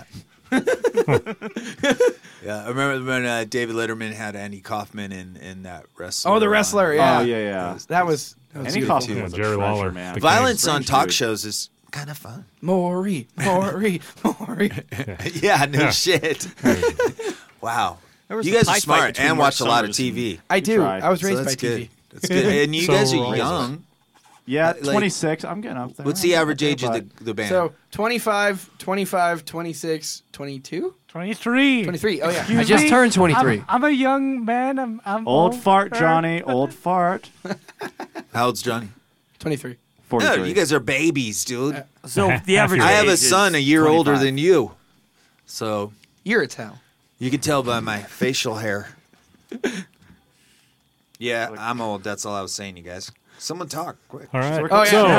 yeah. I remember when uh, David Letterman had Andy Kaufman in, in that wrestler. Oh, the wrestler, yeah. Oh, yeah, yeah. That was, that was Andy beautiful. Kaufman Yeah, was a Jerry treasure, Lawler. man. The Violence Strange on talk dude. shows is kind of fun. Maury, Maury, Maury. yeah, no Yeah. shit. wow. There was You the guys are pie fight smart between and Mark watch a lot of Summers T V. I do. tried. I was So raised by that's T V. good. That's good. And you So guys are were I. young. Yeah, Like- twenty-six. I'm getting up there. What's the average Okay, age of but- the, the band? So twenty-five, twenty-five, twenty-six, twenty-two, twenty-three. twenty-three. Oh, yeah. Excuse I just me? turned twenty-three. I'm, I'm a young man. I'm, I'm Old fart, sir. Johnny. Old fart. How old's Johnny? twenty-three. No, forty-three. you guys are babies, dude. So Half- the half average. your I have age a is son a year older twenty-five. than you. So You're a towel. you can tell by my facial hair. Yeah, I'm old. That's all I was saying, you guys. Someone talk, quick. All right. Oh, yeah. So,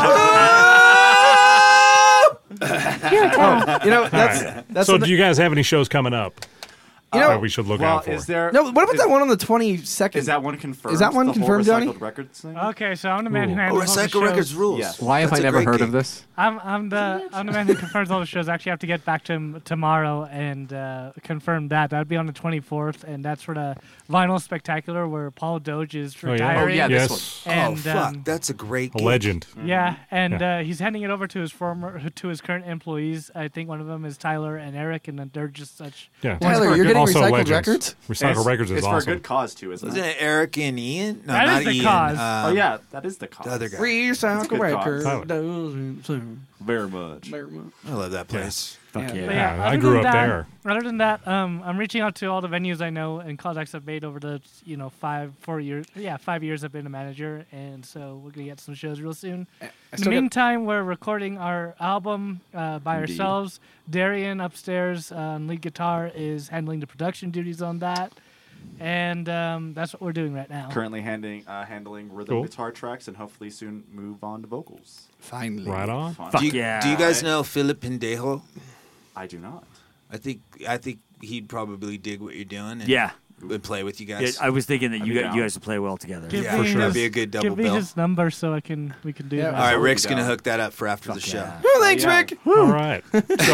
Oh, you know, that's, that's so something- do you guys have any shows coming up You know- that we should look well, out for? is there? No, what about is, that one on the twenty-second? Is that one confirmed? Is that one the whole confirmed, Johnny? Recycled Records thing? Okay, so I'm the man who Ooh. Oh, handles all the Recycle shows. Records rules. Yes. Why have That's I a never great heard gig. of this? I'm I'm the I'm the man who confirms all the shows. Actually, I have to get back to him tomorrow and uh, confirm that. That'd be on the twenty-fourth, and that's for the Vinyl Spectacular where Paul Doge is Oh, yeah. retiring. Oh, yeah, this yes. one. And, oh fuck, um, that's a great A gig. legend. Yeah, and Yeah. Uh, he's handing it over to his former, to his current employees. I think one of them is Tyler and Eric, and then they're just such. Yeah. Tyler, you're getting also Recycled legends. Records? Recycle It's- Records is it's awesome. for a good cause too, isn't Wasn't it? it Eric and Ian? No, That is not the Ian. cause. Um, Oh yeah, that is the cause. the other guy. Recycle good cause. Records. Tyler. doesn't- Very much. Very much. I love that place. Fuck yeah. But Yeah, I other grew than up that- there. Other than that, um, I'm reaching out to all the venues I know and contacts I've made over the you know five, four years. Yeah, five years I've been a manager, and so we're gonna get some shows real soon. In the still got- meantime, we're recording our album uh, by Indeed. ourselves. Darian upstairs uh, on lead guitar is handling the production duties on that, and um, that's what we're doing right now. Currently handling uh, handling rhythm Cool. guitar tracks, and hopefully soon move on to vocals. Finally. Right on. Fun. Do you, do you guys know Philip Pendejo? I do not. I think I think he'd probably dig what you're doing. And Yeah. would play with you Yeah, guys. I was thinking that I'd you be guys, down. you guys would play well together. Give Yeah, me for sure. That'd his- be a good double Give me bill. his number so I can we can do Yeah. that. All right, Rick's gonna hook that up for after the show. Oh, thanks, Oh, yeah. Rick. All right.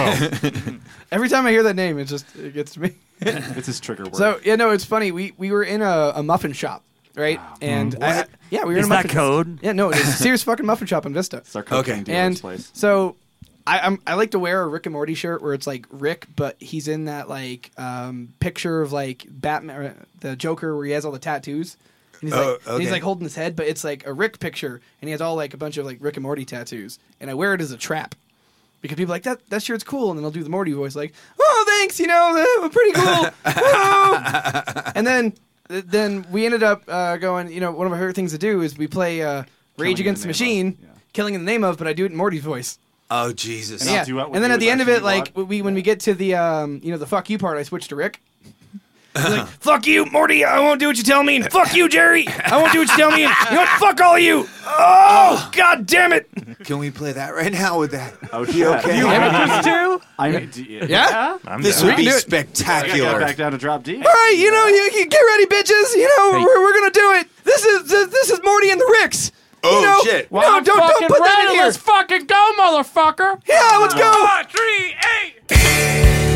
Every time I hear that name, it just it gets to me. It's his trigger word. So yeah, no, it's funny. We we were in a, a muffin shop, right? And Mm. I, What? yeah, we were Is in a that muffin code? Yeah, no, it's a serious fucking muffin shop in Vista. It's our cocaine dealer's and place. so I I'm, I like to wear a Rick and Morty shirt where it's like Rick, but he's in that like um, picture of like Batman, or the Joker, where he has all the tattoos. And he's, Oh, like, and he's okay. like holding his head, but it's like a Rick picture, and he has all like a bunch of like Rick and Morty tattoos. And I wear it as a trap because people are like that that shirt's cool, and then they'll do the Morty voice like, "Oh, thanks, you know, uh, pretty cool." Whoa. And then then we ended up uh, going. You know, one of our favorite things to do is we play uh, Killing Rage in Against the the Name Machine, killing in the name of, but I do it in Morty's voice. Oh Jesus! And, yeah. and then at the end of it, like we when we get to the um, you know the fuck you part, I switch to Rick. He's like, fuck you, Morty, I won't do what you tell me, and fuck you, Jerry, I won't do what you tell me, and you know what, fuck all of you. Oh, god damn it. Can we play that right now with that? Oh, you okay? You have this too? I mean, do you- Yeah? I'm This down. would be do it. I spectacular. got back down to drop D. All right, you know, you, you get ready, bitches. You know, Hey. we're, we're gonna do it. This is this, this is Morty and the Ricks. Oh, you know, shit. No, don't don't put that in here. Let's fucking go, motherfucker. Yeah, let's go. Four, three, eight.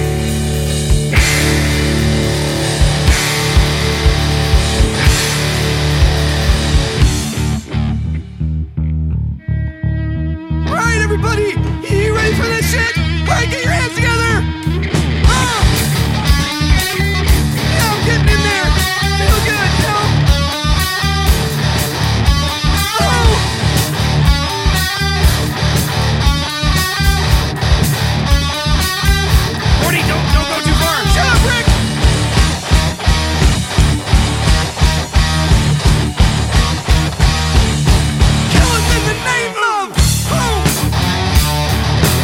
All right, everybody, you ready for this shit? All right, get your hands together. Ah. Yeah, I'm getting in there. Feel good, you know? Oh. Morty, don't don't go too far. Shut up, Rick. Kill us in the name of. Oh.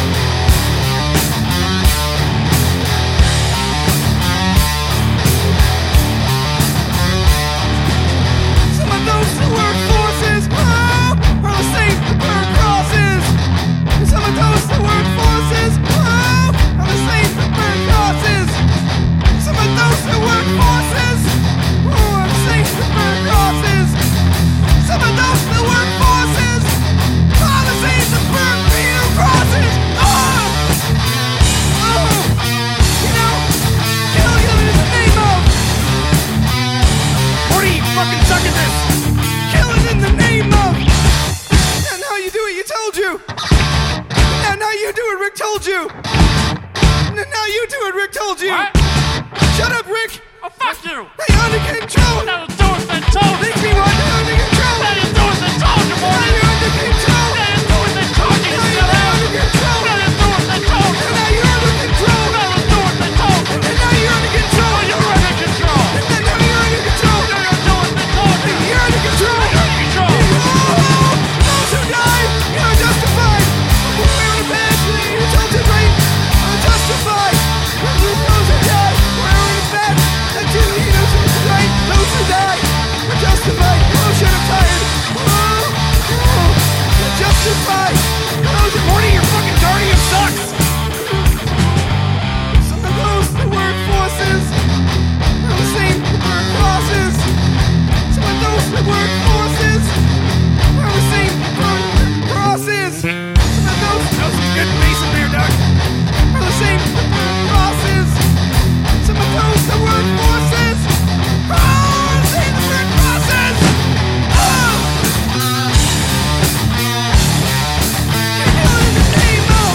Some of those who work forces oh, are the same that burn crosses. Some of those who work forces oh, are the same that burn crosses. Some of those who work forces oh, are the same that burn crosses. Some of those who work forces are the same that burn Peter crosses. Oh, oh, you know, kill you in the name of. Morty, you fucking suck at this! Killing in the name of... Now, now you do it, you told you! Now, now you do it, Rick told you! Now, now you do it, Rick told you! What? Shut up, Rick! Oh, fuck you. Hey, under control! Now do as they told you. Makes me want to under control! Now you do as they told you, Now Morty. you're under control! Now you do as they told you, you Now silly you're ass. under control! Now you do as they told you. Now you're under control! Now you do as they told you. And now you're under control! Now you're under control. And now you're under control! Now you do as they told you. You're under control! You're under control. Oh, those who die, you are justified. We're in a bad thing, you told it right. I'm justified. Those who die, we're in a bad. That's you, you know, it's right. Those who die, we're justified. Oh shit, I'm tired. Oh, oh, we're justified. Those who Morty, your fucking guardian sucks. Some of those who work forces are the same who burn crosses. Some of those who work forces are the same who burn crosses. Some of those that was some good bass in there, Doug. Are the same who burn crosses. Some of those that work forces are the same who burn crosses. Oh! Killing in the name of.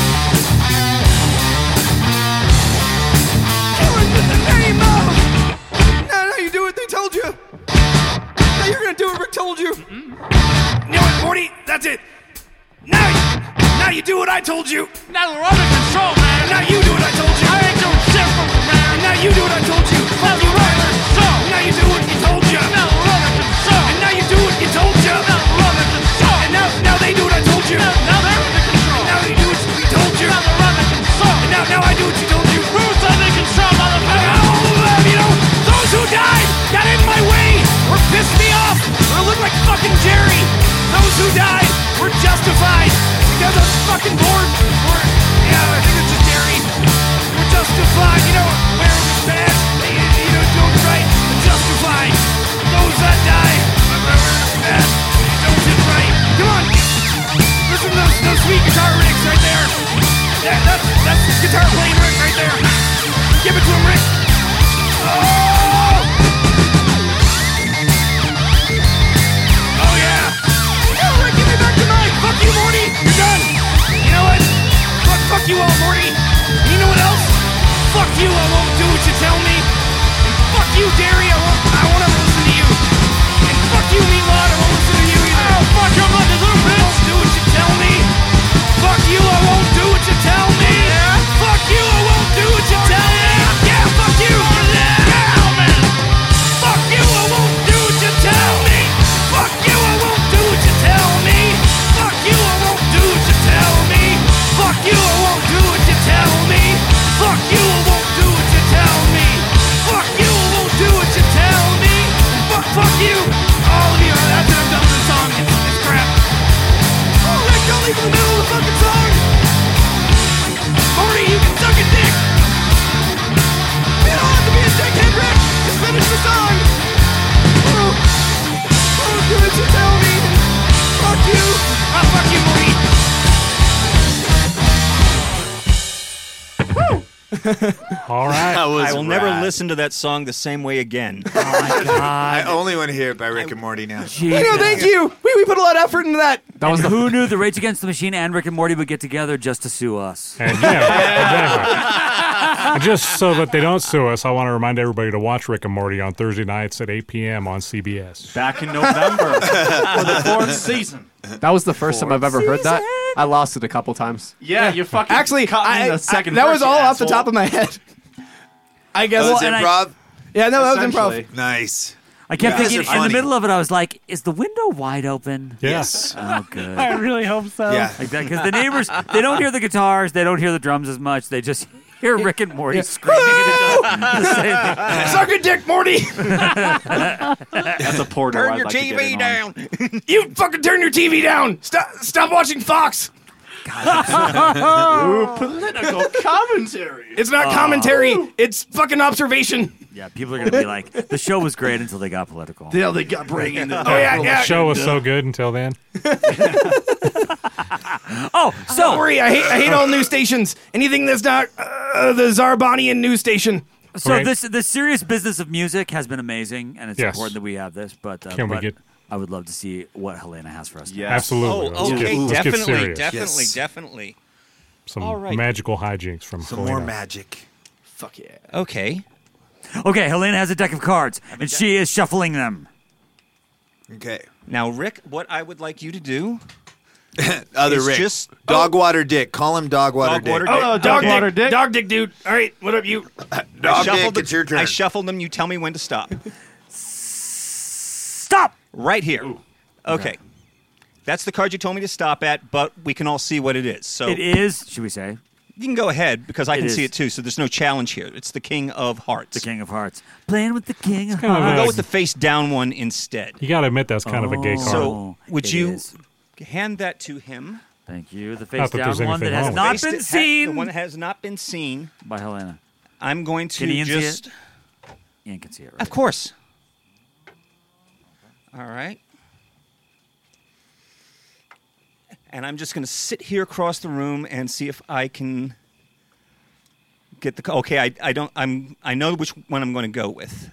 Killing in the name of. Now, now you do what they told you. Now you're gonna do what Rick told you. You know what, Morty? That's it. Now, you- now now you do what I told you. Now we're under control, man. And now you do what I told you. I ain't doing shit for you, man. And now you do what I told you. Now Fuck you we're right. under control. And now you do what you told you. Now we're under control. And now you do what you told you. Now we're under control. And now, now they do what I told you. Now, now they're under control. And now you do what you told you. Now they're under control. And now, now I do what you told you. Who's under control, motherfucker? Oh, you know, those who died got in my way or pissed me off or looked like fucking Jerry. Those who died were justified because I was fucking bored. Or, yeah, I think it's just Jerry. We're justified, you know, wearing this badge, you, you know, doing right, but justified. Those that die, wearing this badge, don't do right. Come on, listen to those, those sweet guitar riffs right there. Yeah, that's, that's guitar playing riff right there. Give it to him, Rick. Oh! Oh, yeah. Yeah, Rick, give me back the mic. Fuck you, Morty. You're done. You know what? Fuck, fuck you all, Morty. And you know what else? Fuck you, I won't do what you tell me. And fuck you, Derry, I won't, I won't ever listen to you. And fuck you, Meatwad, I won't listen to you either. Oh, fuck you, I'm not the little bitch. I won't do what you tell me. Fuck you, I won't do what you tell me. Yeah. Fuck you, I won't do what you tell me. Yeah, fuck you. Yeah, man. Fuck you, I won't do what you tell me. Fuck you, I won't do what you tell me. Fuck you, I won't do what you tell me. Fuck you, I won't do what you tell me. Fuck you, I won't do what you tell me. Fuck you, I won't do what you tell me. Fuck, fuck you. All of you, that's it, I'm done with the song. It's, it's crap. Oh, Rick, don't leave in the middle of the fucking song. Morty, you can suck a dick. You don't have to be a dickhead, Rick. Just finish the song. Oh, oh, do what you tell me. Fuck you. Ah, fuck you, Morty. All right. That was I will never rad. listen to that song the same way again. Oh my god! I only want to hear it by Rick and Morty now. Gee, I know, thank you. We, we put a lot of effort into that. That was the who knew the Rage Against the Machine and Rick and Morty would get together just to sue us. And yeah, exactly. And just so that they don't sue us, I want to remind everybody to watch Rick and Morty on Thursday nights at eight p.m. on C B S. Back in November for the fourth season. That was the first time I've ever heard that. I lost it a couple times. Yeah, you fucking Actually, caught me I, in I, the second that verse, was all you off the asshole. top of my head. I guess. That was Well, and I- improv? Yeah, no, that was Essentially. improv. Nice. I kept You guys thinking are in the funny. middle of it, I was like, "Is the window wide open?" Yes. Oh, good. I really hope so. Yeah. Like that, because the neighbors, they don't hear the guitars, they don't hear the drums as much. They just hear Rick and Morty screaming at the same thing. Suck a dick, Morty. That's a porter. Turn I'd your like to T get V in down. on. You fucking turn your T V down. Stop, stop watching Fox. Ooh, political commentary. It's not commentary. It's fucking observation. Yeah, people are gonna be like, the show was great until they got political. Yeah, they got breaking. Oh yeah, yeah. The show was so good until then. Oh, Don't so worry. I hate I hate all news stations. Anything that's not uh, the Zarbonian news station. so Okay. this the serious business of music has been amazing, and it's Yes. important that we have this. But, uh, Can we but get- I would love to see what Helena has for us. Yes. Absolutely. Oh, Let's okay, get, let's get definitely, serious. definitely, Yes. definitely. Some All right. magical hijinks from Some Helena. more magic. Fuck yeah. Okay. Okay, Helena has a deck of cards, and she is shuffling them. Okay. Now, Rick, what I would like you to do Other is Rick. just Dogwater Dick. Call him Dogwater Dogwater Dick. Dick. Oh, dog Water dick, dick. dog dick, dude. All right, what up, you? I Dog shuffled Dick, it's your them. turn. I shuffled them. You tell me when to stop. Stop! Right here. Okay. That's the card you told me to stop at, but we can all see what it is. So It is, should we say, you can go ahead because I It can is. see it too. So there's no challenge here. It's the King of Hearts. the King of Hearts. Playing with the King of kind of We'll a- go Hearts. with the face down one instead. You got to admit that's kind of a gay card. So Oh, would it you is. hand that to him? Thank you. The face Not that down there's one that anything has wrong not Face been that ha- seen the one that has not been seen. by Helena. I'm going to Can Ian see just. it? Ian can see it, right? Of course. All right. And I'm just going to sit here across the room and see if I can get the. Okay, I, I don't. I'm. I know which one I'm going to go with.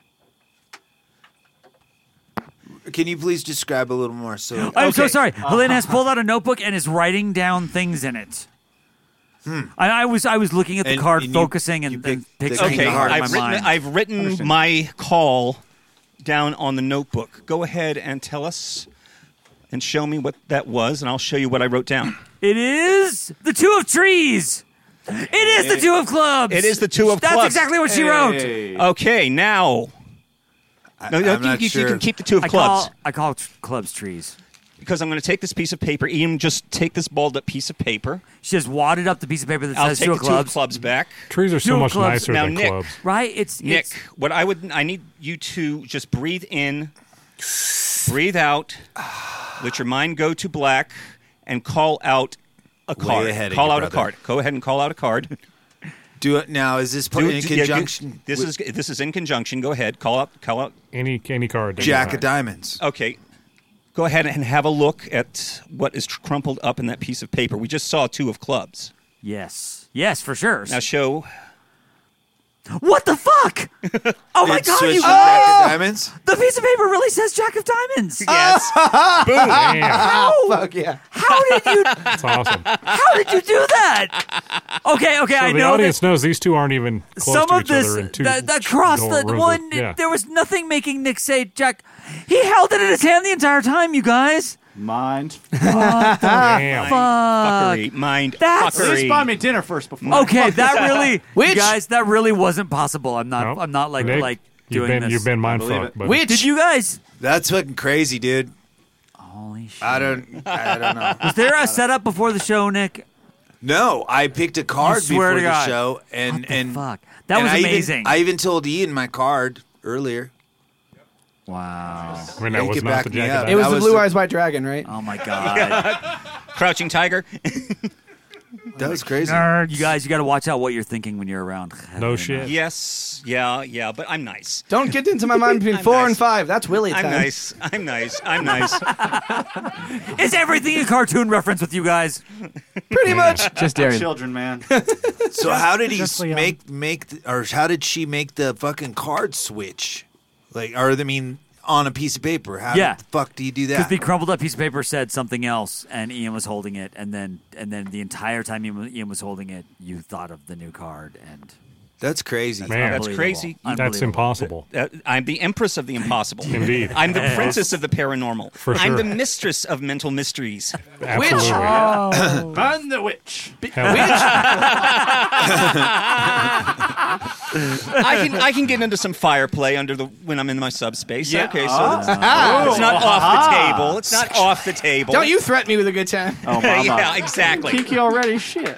Can you please describe a little more? So I'm so Okay. sorry. Helena has pulled out a notebook and is writing down things in it. I, I was I was looking at the And- card, and you- focusing and, you and picked the picturing King the Okay, of heart in I've my written. mind. I've written my call down on the notebook. Go ahead and tell us and show me what that was, and I'll show you what I wrote down. It is the two of trees. It is the two of clubs. It is the two of That's clubs. exactly what she wrote. Okay, now. No, no, I'm you, not you, sure. you can keep the two of I clubs. call, I call t- clubs trees. Because I'm going to take this piece of paper. Ian, just take this balled up piece of paper. She has wadded up the piece of paper that I'll says take two the of clubs. two of clubs back. Trees are so Two much clubs. nicer Now, than Nick. clubs. Right? It's Nick, it's, what I would, I need you to just breathe in, breathe out, let your mind go to black, and call out a Way card. ahead of call you, out brother. a card. Go ahead and call out a card. Do it now. Is this part Do- in do- yeah, do- conjunction? this with is this is in conjunction. Go ahead. Call out. Call out. Any any card. doesn't Jack matter. of Diamonds? Okay. Go ahead and have a look at what is crumpled up in that piece of paper. We just saw two of clubs. yes, yes, for sure. Now show. What the fuck? Oh my It's god! switched You to Jack of oh! Diamonds? The piece of paper really says Jack of Diamonds. Yes. Boom. Damn. How? Fuck yeah. How did you? That's awesome. How did you do that? Okay, okay, So I the know audience that knows these two aren't even close some to of each this other in two that, that across door the rooms one. with- yeah. There was nothing making Nick say Jack. He held it in his hand the entire time. You guys. Mind. Damn. Fuck. Fuckery. Mind. That's- Please fuckery. buy me dinner first before. Okay, that really, Which- you guys, that really wasn't possible. I'm not. Nope. I'm not like Nick, like you've doing been this. you've been mind believe fucked. it. But Which? Did you guys? That's fucking crazy, dude. Holy shit! I don't. I don't know. Was there a setup before the show, Nick? No, I picked a card swear before to the God. show, and What the and fuck? That and was I even- amazing. I even told Ian my card earlier. Wow. I mean, that He was could not back the me Jack up. of It was That the was Blue the- Eyes White Dragon, right? Oh my god. Crouching tiger. That was crazy. Nerds. You guys, you got to watch out what you're thinking when you're around. No shit. Yes. Yeah. Yeah. But I'm nice. Don't get into my mind between I'm four nice. and five. That's Willie I'm time. nice. I'm nice. I'm nice. Is everything a cartoon reference with you guys? Pretty much. Just Darren. Children, man. So how did he Just s- Leon. make make the, or how did she make the fucking card switch? Like, or I mean, on a piece of paper. How Yeah. the fuck do you do Because that? the crumpled up piece of paper said something else, and Ian was holding it, and then and then the entire time Ian was, Ian was holding it, you thought of the new card, and That's crazy. Man. That's unbelievable. crazy. That's Unbelievable. impossible. Uh, I'm the empress of the impossible. Indeed. I'm the princess of the paranormal. For I'm sure. the mistress of mental mysteries. Absolutely. Oh. Burn the witch. Hell, I can I can get into some fire play under the when I'm in my subspace. Yeah. Okay, so Ah. it's, it's not off the table. It's not off the table. Don't you threaten me with a good time. Oh, mama. yeah, exactly. Kiki already. Shit.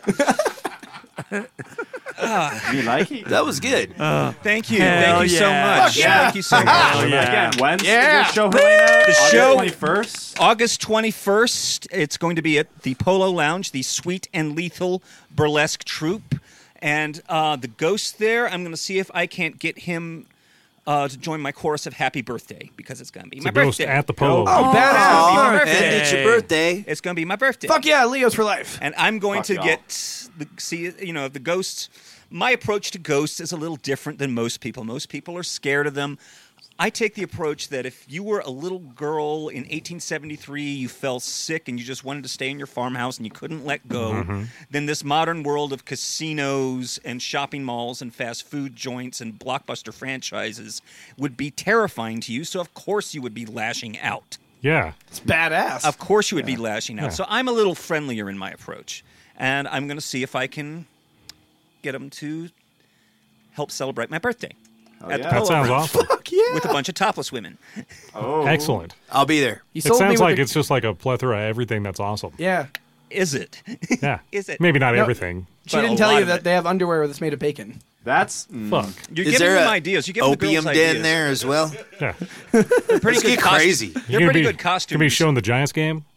You like it? That was good. Thank you. Hell Thank you so yeah. much. Fuck yeah. Thank you so much. Hell yeah. Again, when's Yeah. the show, Helena? The show- twenty-first. August twenty-first, it's going to be at the Polo Lounge, the Sweet and Lethal Burlesque Troupe. And uh, the ghost there, I'm going to see if I can't get him uh, to join my chorus of Happy Birthday, because it's going to be it's my a ghost birthday. at the polo. Oh, Oh, badass. my and birthday. it's your birthday. It's going to be my birthday. Fuck yeah, Leo's for life. And I'm going Fuck to y'all. get the, see, you know, the ghosts. My approach to ghosts is a little different than most people. Most people are scared of them. I take the approach that if you were a little girl in eighteen seventy-three, you fell sick and you just wanted to stay in your farmhouse and you couldn't let go, Mm-hmm. then this modern world of casinos and shopping malls and fast food joints and blockbuster franchises would be terrifying to you. So of course you would be lashing out. Yeah. It's badass. Of course you would be lashing out. Yeah. So I'm a little friendlier in my approach. And I'm going to see if I can get them to help celebrate my birthday. Oh, at the yeah. That Polo sounds Grounds awesome. Fuck yeah. with a bunch of topless women. Oh. Excellent. I'll be there. You It sold me sounds with like the- it's just like a plethora of everything that's awesome. Yeah. Is it? Yeah. Is it? Maybe not No. everything. She But didn't a tell lot you of that it. they have underwear that's made of bacon. That's mm. Fuck. You're Is giving there them a ideas. You're giving opium the girls den ideas. there as well? Yeah. They're pretty Let's good get cost- crazy. They're You're gonna pretty be, good costumes. Gonna be showing the Giants game?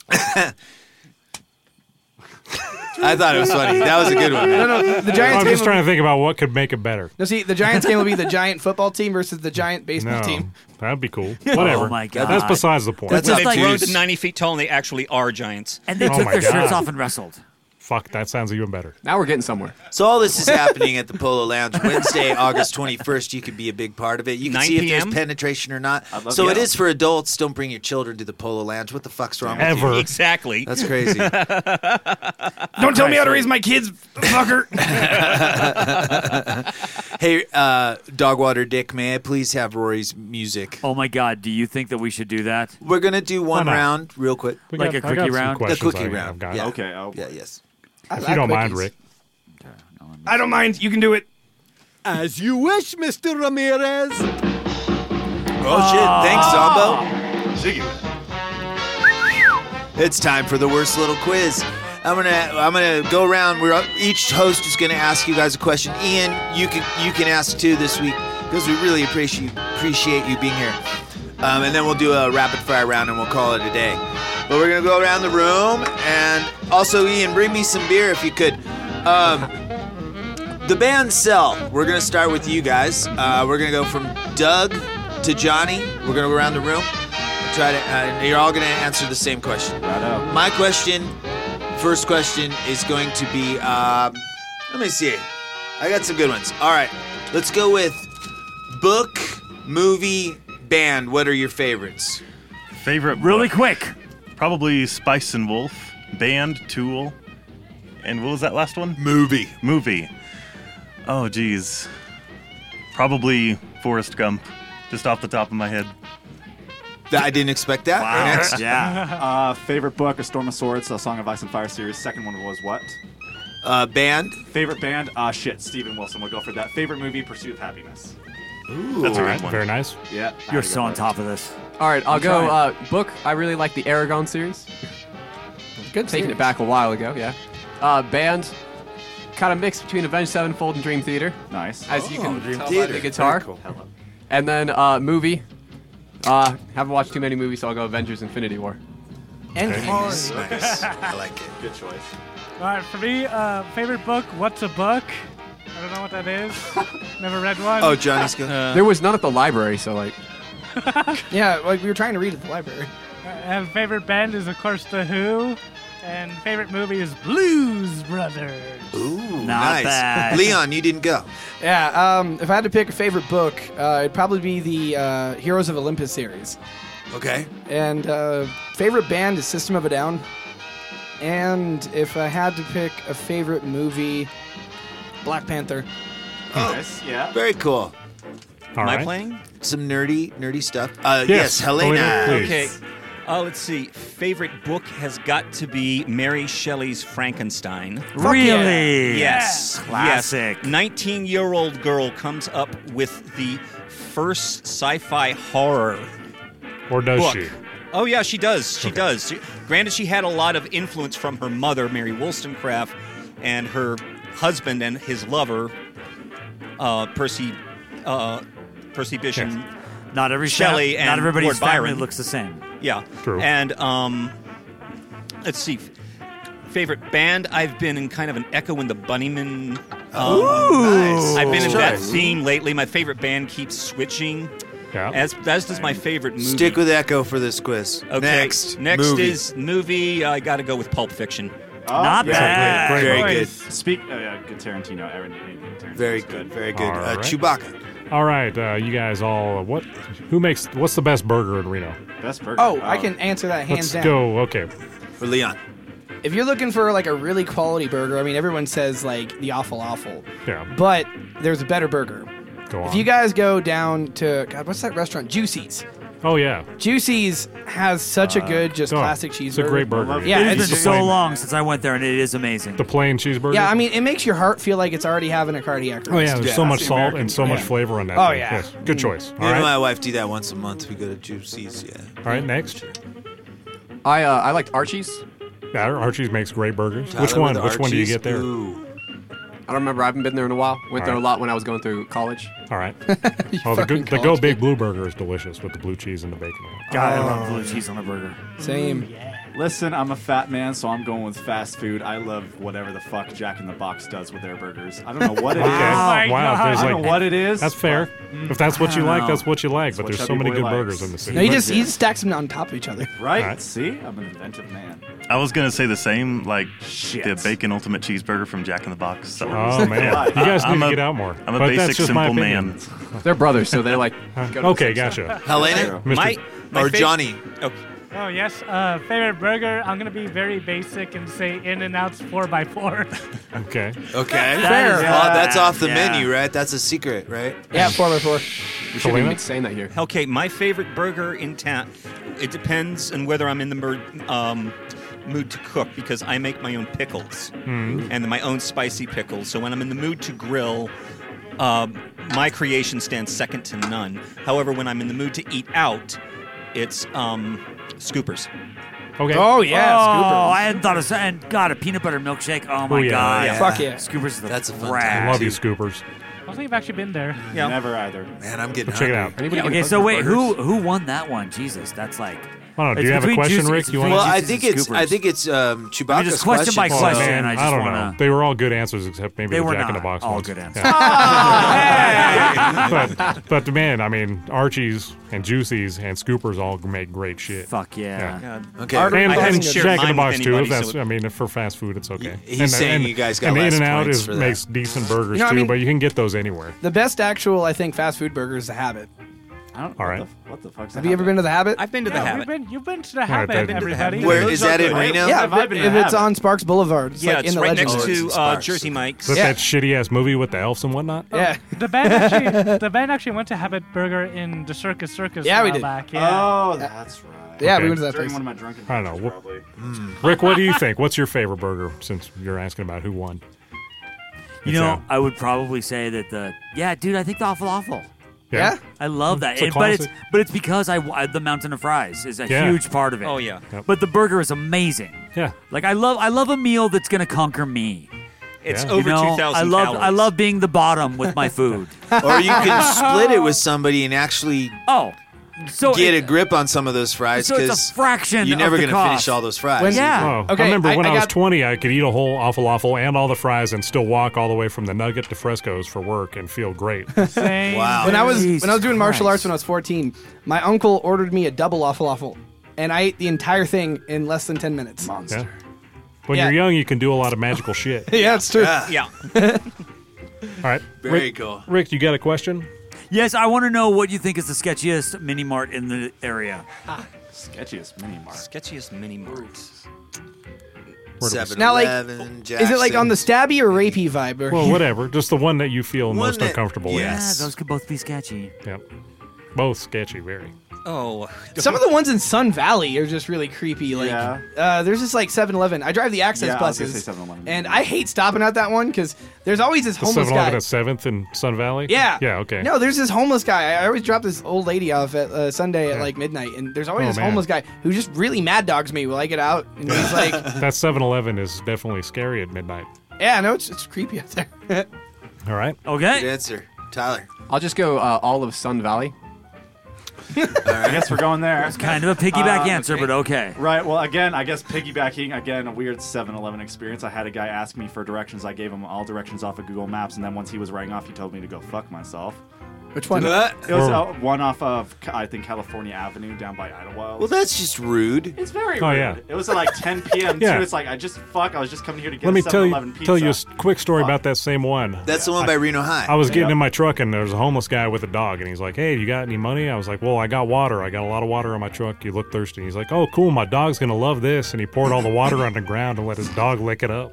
I thought it was funny. That was a good one. No, no, the Giants I'm game. just will- trying to think about what could make it better. No, see, the Giants game will be the giant football team versus the giant baseball No, team. that'd be cool. Whatever. Oh my God. That's besides the point. That's When up they've to grown you. to ninety feet tall and they actually are giants. And they Oh took my their God. shirts off and wrestled. Fuck, that sounds even better. Now we're getting somewhere. So all this is happening at the Polo Lounge Wednesday, August twenty-first. You can be a big part of it. You can nine see if p m? there's penetration or not. I'd love So to it go. is for adults. Don't bring your children to the Polo Lounge. What the fuck's wrong Ever. with you? Exactly. That's crazy. Don't tell me how to raise my kids, fucker. Hey, uh, Dogwater Dick, may I please have Rory's music? Oh my God! Do you think that we should do that? We're gonna do one not? round real quick. We Like got- a I got quickie some round? A questions quickie I- round. I've got. Yeah. Okay. I'll, Yeah. Yes. If you don't mind, Rick. I don't mind. You can do it. As you wish, Mister Ramirez. Oh shit! Thanks, Zombo. It's time for the worst little quiz. I'm gonna I'm gonna go around. We're up, each host is gonna ask you guys a question. Ian, you can you can ask too this week because we really appreciate appreciate you being here. Um, and then we'll do a rapid fire round and we'll call it a day. But we're gonna go around the room and also Ian, bring me some beer if you could. Um, the band Cell. We're gonna start with you guys. Uh, we're gonna go from Doug to Johnny. We're gonna go around the room. Try to. Uh, you're all gonna answer the same question. Right up. My question, first question is going to be. Um, let me see. I got some good ones. All right, let's go with book, movie, band. What are your favorites? Favorite Really book? quick. Probably Spice and Wolf, band, Tool, and what was that last one? Movie. Movie. Oh, geez. Probably Forrest Gump, just off the top of my head. I didn't expect that. Wow. Next. Yeah. Uh, favorite book, A Storm of Swords, A Song of Ice and Fire series. Second one was what? Uh, band. Favorite band? Uh, shit, Steven Wilson. We'll go for that. Favorite movie, Pursuit of Happiness. Ooh, That's a All good right, one. very nice. Yeah. I You're had to so go on for top it. of this. All right, I'll I'm go. trying. Uh, book. I really like the Aragon series. Good. Taking series. it back a while ago. Yeah. Uh, band. Kind of mixed between Avenged Sevenfold and Dream Theater, Nice. as you Oh, can Dream tell Theater. by the guitar. Very cool. Hello. And then uh, movie. Uh, haven't watched too many movies, so I'll go Avengers: Infinity War. And Nice, nice. I like it. Good choice. All right, for me, uh, favorite book. What's a book? I don't know what that is. Never read one. Oh, Johnny's good. There was none at the library, so like. yeah, like we were trying to read at the library. And favorite band is of course The Who, and favorite movie is Blues Brothers. Ooh, Not nice. bad. Leon, you didn't go. Yeah, um, if I had to pick a favorite book, uh, it'd probably be the uh, Heroes of Olympus series. Okay. And uh, favorite band is System of a Down. And if I had to pick a favorite movie, Black Panther. Nice. Yeah. Very cool. All Am I right. playing? Some nerdy, nerdy stuff. Uh, Yes, yes, Helena. Helena, please. Okay. Uh, let's see. Favorite book has got to be Mary Shelley's Frankenstein. Really? Yes. Classic. nineteen-year-old girl comes up with the first sci-fi horror Or does book. she? Oh, yeah, she does. She does. She, granted, she had a lot of influence from her mother, Mary Wollstonecraft, and her husband and his lover, uh, Percy uh, Percy Bysshe. Yes. Not every Shelley fam- and not everybody's Lord family Byron. looks the same. Yeah. True. And um, let's see. Favorite band? I've been in kind of an Echo and the Bunnymen. Um, Nice. I've been in Sure. that theme lately. My favorite band keeps switching. Yeah. As as does my favorite movie. Stick with Echo for this quiz. Okay. Next. Next movie. is movie. I got to go with Pulp Fiction. Oh, Not yeah. bad. Great, Very great. good. Speak. Oh yeah, good Tarantino. Aaron, Tarantino's Very good. good. Very good. All Uh, right. Chewbacca. All right, uh, you guys all. Uh, what? Who makes? What's the best burger in Reno? Best burger. Oh, I can answer that hands Let's down. go. Okay. For Leon. If you're looking for like a really quality burger, I mean, everyone says like the awful awful, Yeah. but there's a better burger. Go on. If you guys go down to God, what's that restaurant? Juicy's. oh yeah. Juicy's has such a Uh, good, just oh, classic cheeseburger. it's a great burger. Yeah, It's it's been so long since I went there, and it is amazing. The plain cheeseburger. yeah. I mean, it makes your heart feel like it's already having a cardiac arrest. Oh yeah. There's Yeah, so that's much the salt American and so much brand. flavor on that. Oh, thing. yeah. Yes. Good choice. Me All and right. my wife do that once a month. We go to Juicy's. Yeah. All right. Next. I uh, I liked Archie's. Yeah, Archie's makes great burgers. Tyler Which one? with Which one do you Archie's? get there? Ooh. I don't remember. I haven't been there in a while. Went All there right. a lot when I was going through college. All right. Oh, the, good, the Go Big Blue burger is delicious with the blue cheese and the bacon. God, I love blue cheese on a burger. Same. Listen, I'm a fat man, so I'm going with fast food. I love whatever the fuck Jack in the Box does with their burgers. I don't know what it is. Okay. my Wow, God. there's I like, don't know what it is. That's fair. but- If that's what you I like, don't that's what you like. But what there's so Chubby many Boy good likes. burgers in the city. No, he just he just stacks them on top of each other. Right? Alright. See? I'm an inventive man. I was gonna say the same, like Shit. the bacon ultimate cheeseburger from Jack in the Box. So Oh man, Yeah. you guys need I'm to a- get out more. I'm a but basic, that's just my simple opinion. man. They're brothers, so they're like. go to the Okay, same side. gotcha. Helena? Mister My, my Or fav- Johnny? Oh, Oh yes, uh, favorite burger. I'm gonna be very basic and say In-N-Out's four by four. Okay. Okay. Fair. Oh, that's off the Yeah. menu, right? That's a secret, right? Yeah, four by four. We shouldn't even be saying that here. okay, my favorite burger in town. It depends on whether I'm in the mood, um, mood to cook because I make my own pickles and my own spicy pickles. So when I'm in the mood to grill, um, my creation stands second to none. However, when I'm in the mood to eat out, it's um, Scoopers. Okay. Oh yeah, oh, Scoopers. I hadn't thought of that. And God, a peanut butter milkshake. Oh my Oh, yeah. God. Yeah. Fuck yeah. Scoopers is the That's a fun I rat. love you, Scoopers. I don't think I've actually been there. Yeah. Never either. Man, I'm getting Check it out. hungry. Anybody Yeah, get okay, hooked so with wait, burgers? who who won that one? Jesus, that's like. I don't know. Do It's you have a between question, Juicy- Rick? it's You between want? Well, I Juices think and it's Scoopers. I think it's um, Chewbacca's just question by Oh, question. man, I I, just don't wanna- know. They were all good answers except maybe They the were Jack in the not Box all ones. good answers. Yeah. but, but man, I mean, Archie's and Juicy's and Scoopers all make great shit. Fuck yeah. God. Okay. Art- And, I and haven't shared Jack in the mine with Box too. anybody, If that's, so- I mean, for fast food, it's okay. He's and, saying and, you guys got and less In-N-Out points is for that. makes decent burgers You know, I too, mean- but you can get those anywhere. The best actual, I think, fast food burger is the Habit. I don't. All what right. The, what the fuck's Have you ever been to the Habit? I've been to the Yeah, Habit. we've been, you've been to the right, Habit, I've been to the everybody. Habit. Where is that in Reno? Yeah, Have I been if, to if the it's Habit? on Sparks Boulevard. It's yeah, like it's in the right Legends. next Oh, it's to in uh, Sparks. Jersey Mike's. Is that Yeah. that shitty ass movie with the elves and whatnot? Yeah. The band actually, the band actually went to Habit Burger in the Circus Circus. Yeah, a we while did. Back. Yeah. Oh, that's right. Yeah, Okay. we went to that During place. one of my drunken I don't know. phases, What- probably. Rick, what do you think? What's your favorite burger? Since you're asking about who won. You It's, know, uh, I would probably say that the yeah, dude. I think the awful awful. Yeah? I love that, It's a And- but it's classic. but it's because I, I the mountain of fries is a Yeah. huge part of it. Oh, yeah. Yep. But the burger is amazing. Yeah. Like I love I love a meal that's gonna conquer me. It's Yeah. over you know, two thousand I love calories. I love being the bottom with my food. Or you can split it with somebody and actually oh, so get it- a grip on some of those fries So it's a because fraction you're never of the gonna finish cost. all those fries. When- Yeah. Oh, Okay, I remember I- when I I, was got- twenty, I could eat a whole awful awful and all the fries and still walk all the way from the Nugget to Fresco's for work and feel great. Same. Wow. When I was Jesus when I was doing martial Christ. arts when I was fourteen, my uncle ordered me a double awful awful, and I ate the entire thing in less than ten minutes. Yeah. When Yeah. you're young, you can do a lot of magical shit. Yeah, it's true. Yeah. Yeah. All right. Very Rick, cool. Rick, you got a question? Yes, I want to know what you think is the sketchiest mini mart in the area. Sketchiest mini mart. Sketchiest mini mart. Seven Now, like, Eleven, Is it like on the stabby or rapey vibe? Or Well, whatever. Just the one that you feel One most that- uncomfortable yes. Yeah, those could both be sketchy. with. Yep. Both sketchy, very. Oh. Some of the ones in Sun Valley are just really creepy. Like, Yeah. uh, there's this like seven eleven. I drive the Access Yeah, I was gonna buses, say seven eleven. and I hate stopping at that one because there's always this The homeless seven eleven guy. at seventh in Sun Valley? Yeah. Yeah, okay. No, there's this homeless guy. I I always drop this old lady off at uh, Sunday at Yeah. like midnight, and there's always Oh, this man. homeless guy who just really mad dogs me while I get out, and he's like, That seven eleven is definitely scary at midnight. "Yeah, no, it's it's creepy out there." All right. Good Okay. answer, Tyler. I'll just go uh, all of Sun Valley. I guess we're going there. It's kind of a piggyback Uh, answer, okay. but okay. Right. Well, again, I guess piggybacking again a weird seven eleven experience. I had a guy ask me for directions. I gave him all directions off of Google Maps, and then once he was writing off, he told me to go fuck myself. Which one? What? It was Oh. uh, one off of I think California Avenue down by Idlewild. Well, that's just rude. It's very Oh, rude. yeah. It was at like ten p.m. Yeah. too. It's like I just fuck. I was just coming here to get Let a me tell seven you eleven pizza. tell you a s- quick story Fuck. about that same one. That's the one by Reno High. I was getting Yeah. in my truck and there was a homeless guy with a dog and he's like, "Hey, you got any money?" I was like, "Well, I got water. I got a lot of water in my truck. You look thirsty." He's like, "Oh, cool. My dog's gonna love this." And he poured all the water on the ground and let his dog lick it up.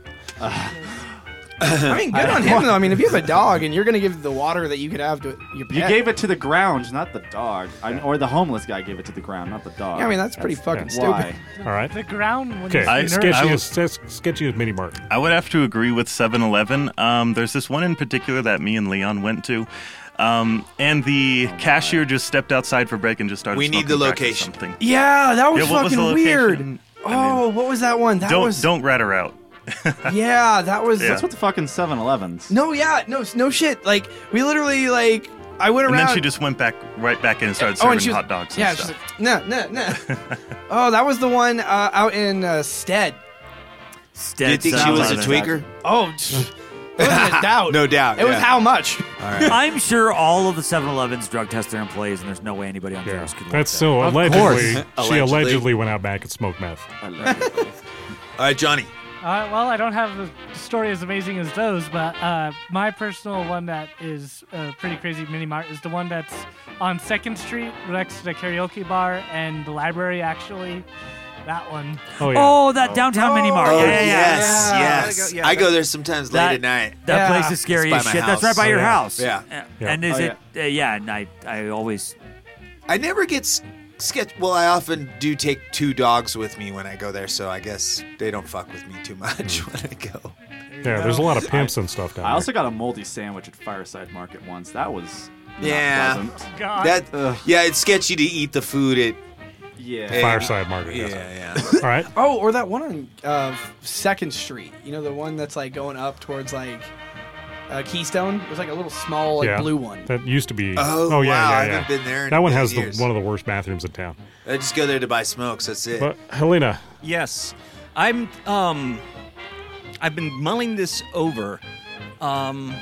I mean, good on him though. I mean, if you have a dog and you're gonna give the water that you could have to your pet, You gave it to the ground, not the dog. I, or the homeless guy gave it to the ground, not the dog. Yeah, I mean, that's pretty fucking why. stupid. All right. The ground when Okay. you I- see sketchy nerds- I Sketchy was- is sketchy as mini mart. I would have to agree with seven eleven. Um, there's this one in particular that me and Leon went to. Um, and the cashier just stepped outside for break and just started We need smoking the crack or location. something. Yeah, that was Yeah, what was fucking the weird. location? I Oh, what was that one? That Don't was don't rat her out. yeah, that was Yeah. What's with the fucking seven elevens? no, yeah, no, no shit. Like we literally like I went And around. then she just went back right back in and started Oh, serving and she was- hot dogs. Yeah, and she's stuff. like, no, no, no. Oh, that was the one uh, out in uh, Stead. Stead Do you think she was a seven tweaker? eleven. Oh, pff, it wasn't a doubt. No doubt. It was yeah. how much? All right. I'm sure all of the seven elevens drug test their employees, and there's no way anybody on Zeros could. That's that. so Of allegedly. course. She Allegedly. allegedly went out back and smoked meth. All right, Johnny. Uh, well, I don't have a story as amazing as those, but uh, my personal one that is a pretty crazy mini mart is the one that's on Second Street next to the karaoke bar and the library, actually. That one. Oh, Oh, that downtown mini mart. Oh, yeah, yeah, yeah. yes, Yeah. yes. Gotta go- yeah, I that- go there sometimes late that- at night. That Yeah. place is scary It's as by my shit. That's right house. by Oh, your yeah. house. Yeah. Yeah. And is Oh, it? Uh, yeah, and I, I always. I never get s- sketch. Well, I often do take two dogs with me when I go there, so I guess they don't fuck with me too much when I go. Yeah, there's a lot of pimps and stuff down I there. also got a moldy sandwich at Fireside Market once. That was not Yeah. pleasant. God. That Ugh. yeah, it's sketchy to eat the food at. Yeah. Fireside Market. Yeah, yes. yeah. All right. Oh, or that one on uh, Second Street. You know, the one that's like going up towards like uh, Keystone. There's like a little small like yeah. blue one. That used to be. Oh, yeah, wow, yeah, I yeah. haven't been there in That one many has the, years. one of the worst bathrooms in town. I just go there to buy smokes. That's it. But Helena, Yes, I'm. Um, I've been mulling this over. Um,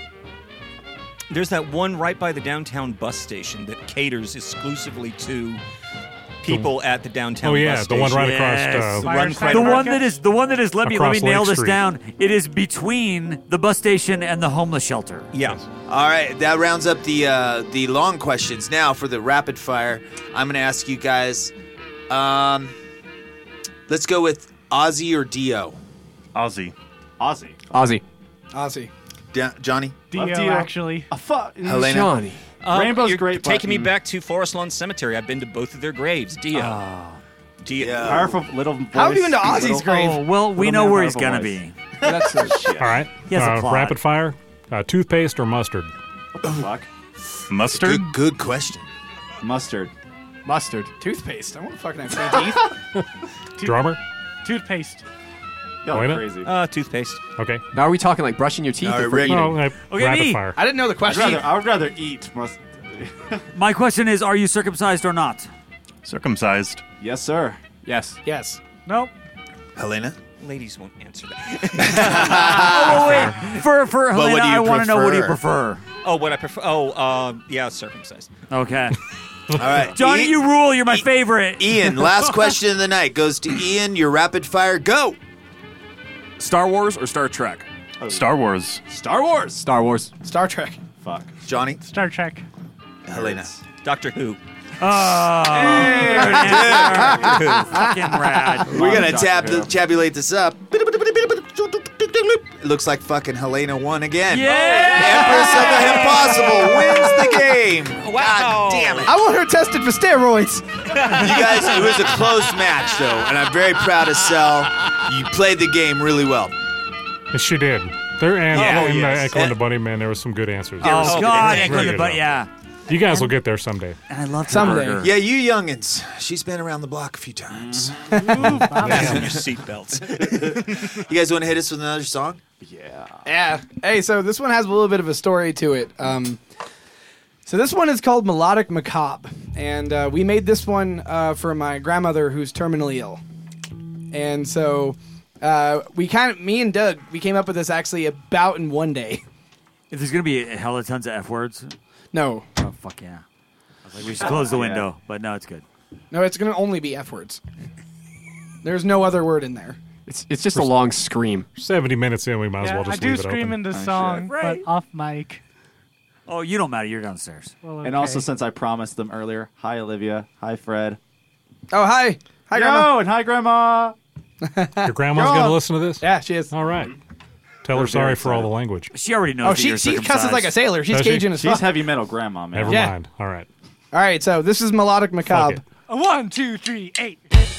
there's that one right by the downtown bus station that caters exclusively to people at the downtown. oh yeah, bus the one station. right across. Yes. Uh, The one Fireside The right- one that is the one that is. Let me let me Across Lake nail this Street. down. It is between the bus station and the homeless shelter. Yeah. All right, that rounds up the uh, the long questions. Now for the rapid fire, I'm going to ask you guys. Um, let's go with Ozzy or Dio. Ozzy. Ozzy. Ozzy. Ozzy. Da- Johnny. Dio, Dio. actually. A fuck. Helena. Johnny. Um, Rainbow's you're great, taking me but- back to Forest Lawn Cemetery. I've been to both of their graves. Dio. Dio. Yeah. Powerful little voice. How have you been to Ozzy's little- grave? Oh well, we Little know man, where he's powerful gonna voice. be. That's a all right. He has a uh, plot. rapid fire. Uh, toothpaste or mustard? What the fuck? Mustard? Good, good question. Mustard. mustard. Toothpaste. I want to fucking have clean teeth. Drummer? Toothpaste. Y'all Wait are a- crazy. Uh, toothpaste. Okay. Now are we talking like brushing your teeth All or right, for Rick. eating? Oh, uh, Okay, rapid me. fire. I didn't know the I'd question. rather, I would rather eat mustard. My question is: are you circumcised or not? Circumcised. Yes, sir. Yes. Yes. Nope. Helena. Ladies won't answer that. Oh wait, for for But what Helena, do you I want to know what do you prefer? prefer. oh, what I prefer. Oh, uh, yeah, circumcised. Okay, All right. Johnny, I- you rule. You're my favorite. Ian, last question of the night goes to Ian. Your rapid fire. Go. Star Wars or Star Trek? Star Wars. Star Wars. Star Wars. Star Trek. Fuck. Johnny. Star Trek. Helena. Doctor Who. Oh, good answer. Fucking rad. We're gonna Doctor tab Who. tabulate this up. It looks like fucking Helena won again. Yeah! Empress of the Impossible wins the game. Wow. God damn it. I want her tested for steroids. You guys, it was a close match though, and I'm very proud of Sel. You played the game really well. Yes, she did. There and Yeah. oh, in yes. the Echo and the Bunny Man, there was some good answers. Oh God, Very Echo the good Butt. one. Yeah, You guys will get there someday. and I love her Someday. burger. Yeah, you youngins. She's been around the block a few times. Fasten your seatbelts. You guys want to hit us with another song? Yeah. Yeah. Hey, so this one has a little bit of a story to it. Um, so this one is called Melodic Macabre, and uh, we made this one uh, for my grandmother who's terminally ill. And so uh, we kind of, me and Doug, we came up with this actually about in one day. If there's gonna be a hella tons of f words, No, oh fuck yeah. I was like, we should close the window, but no, it's good. no, it's going to only be F words. There's no other word in there. It's it's just a long scream. Seventy minutes in, we might as Yeah, well I just do leave it scream open. in this Oh, song, shit. but Right. off mic. Oh, you don't matter. You're downstairs. Well, And also, okay. since I promised them earlier, hi Olivia, hi Fred. Oh, hi. Hi, Yo, Grandma. and hi Grandma. Your grandma's You're going on. to listen to this? Yeah, she is. All right. Tell her We're sorry very for all the excited. language. She already knows. Oh, that she you're she cusses circumcised. like a sailor. She's Does she? Cajun as She's fuck. heavy metal grandma, man. Never Yeah. mind. All right. All right, so this is Melodic Macabre. it. A one, two, three, eight.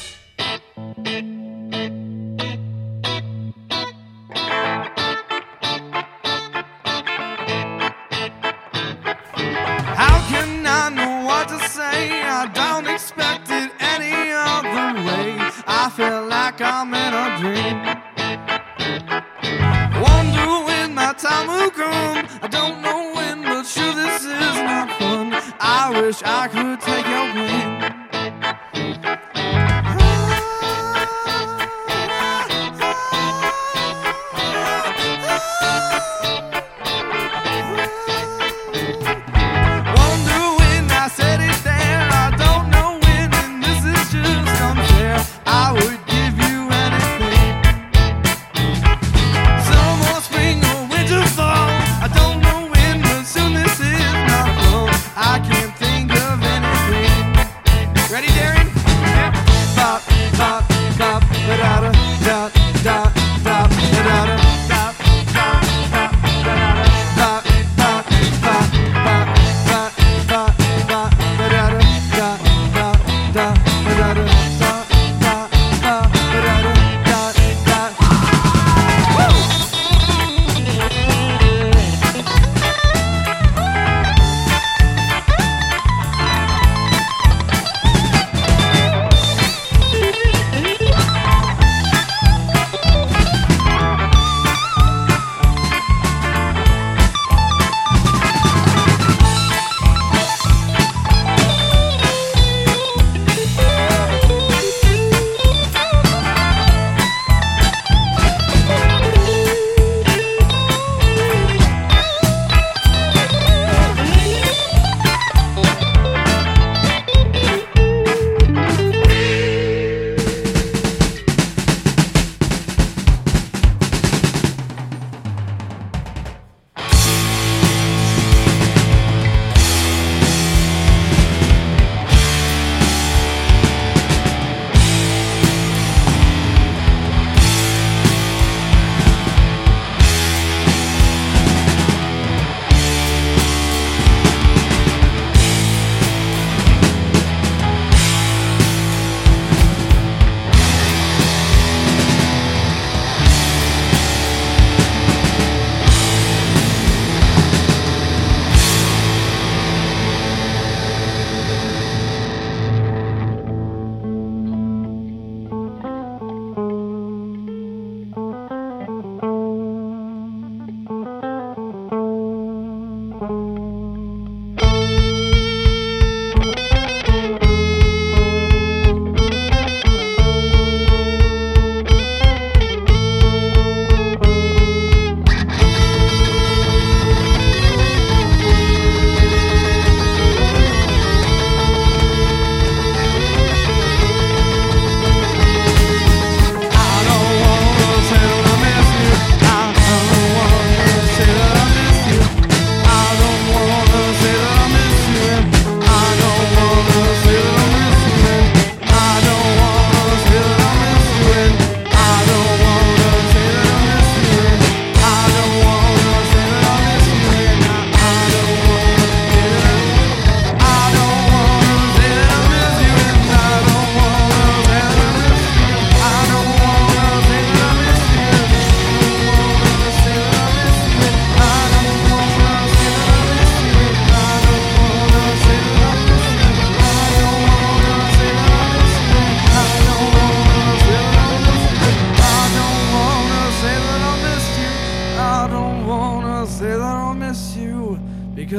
How can I know what to say? I don't expect it any other way. I feel like I'm in a dream. Wonder when my time will come. I don't know when, but sure this is not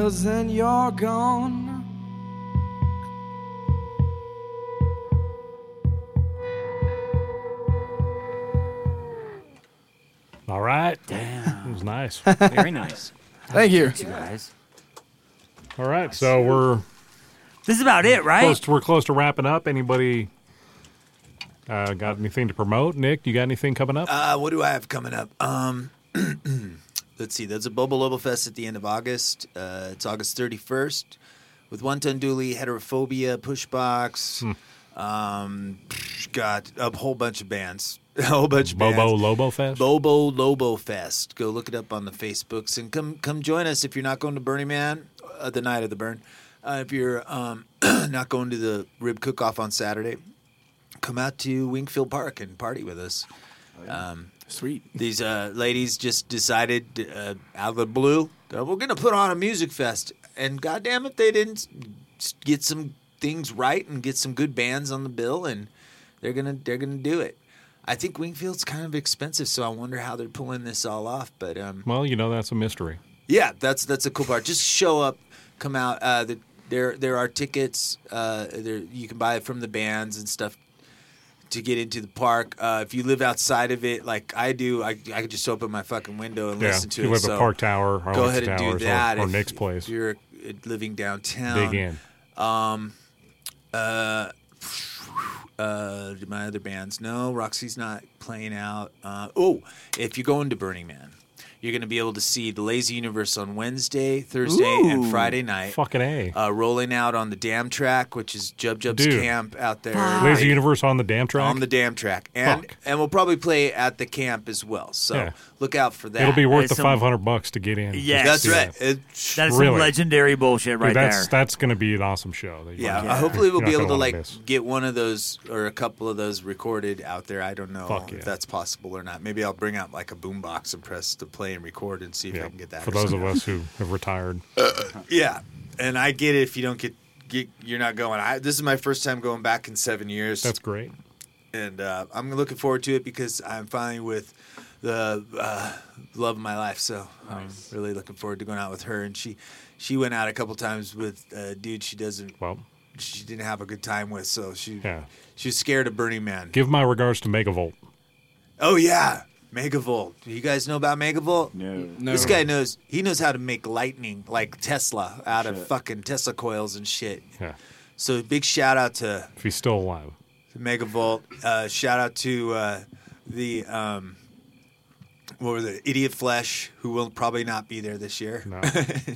cause then you're gone. All right. Damn. It was nice. Very nice. Thank you. guys. All right, so we're This is about it, right? close to, we're close to wrapping up. Anybody uh, got anything to promote? Nick, you got anything coming up? Uh, what do I have coming up? Um, let's see. There's a Bobo Lobo Fest at the end of August. Uh, it's August thirty-first with One Ton Dooley, Heterophobia, Pushbox. Hmm. Um, got a whole bunch of bands. A whole bunch of Bobo bands. Lobo Fest? Bobo Lobo Fest. Go look it up on the Facebooks and come come join us if you're not going to Burning Man uh, the night of the burn. Uh, if you're um, not going to the rib cook-off on Saturday, come out to Wingfield Park and party with us. Um, Sweet. These uh, ladies just decided uh, out of the blue that we're going to put on a music fest. And goddamn it, they didn't get some things right and get some good bands on the bill, and they're gonna they're gonna do it. I think Wingfield's kind of expensive, so I wonder how they're pulling this all off. But um, Well, you know, that's a mystery. yeah, that's that's a cool part. Just show up, come out. Uh, the, there there are tickets. Uh, there you can buy it from the bands and stuff to get into the park. Uh, if you live outside of it, like I do, I I could just open my fucking window and Yeah, listen to if you it. live at so Park Tower, go Arlington ahead and Towers, do or- that. or if, Nick's place. If you're living downtown, Dig in. Um, uh, uh, my other bands. No, Roxy's not playing out. Uh, oh, if you're going to Burning Man, you're going to be able to see the Lazy Universe on Wednesday, Thursday, and Ooh. Friday night. Fucking A. Uh, rolling out on the Dam Track, which is Jub Jub's Dude. camp out there. Lazy Universe on the Dam Track? On the Dam Track. And Fuck. and we'll probably play at the camp as well. So Yeah. look out for that. It'll be worth It's the some- five hundred bucks to get in. Yes. That's Just to right. see that. It- That is Really. some legendary bullshit right Dude, that's, there. That's going to be an awesome show. that Yeah, you're- uh, hopefully we'll you're be not able to gonna like wanna miss. get one of those or a couple of those recorded out there. I don't know Fuck if yeah. that's possible or not. Maybe I'll bring out like a boombox and press to play and record and see if I can get that. For or those of something. us who have retired. Yeah, and I get it if you don't get, get you're not going. I, this is my first time going back in seven years. That's great. And uh, I'm looking forward to it because I'm finally with the uh, love of my life. So I'm really looking forward to going out with her. And she she went out a couple times with a dude she doesn't. Well, she didn't have a good time with. So she Yeah. she was scared of Burning Man. Give my regards to Megavolt. Oh yeah, Megavolt. Do you guys know about Megavolt? No. No. This guy knows. He knows how to make lightning like Tesla out of Shit. fucking Tesla coils and shit. Yeah. So big shout out to If he's still alive. Megavolt. Uh, shout out to uh, the um, what were the Idiot Flesh, who will probably not be there this year. No.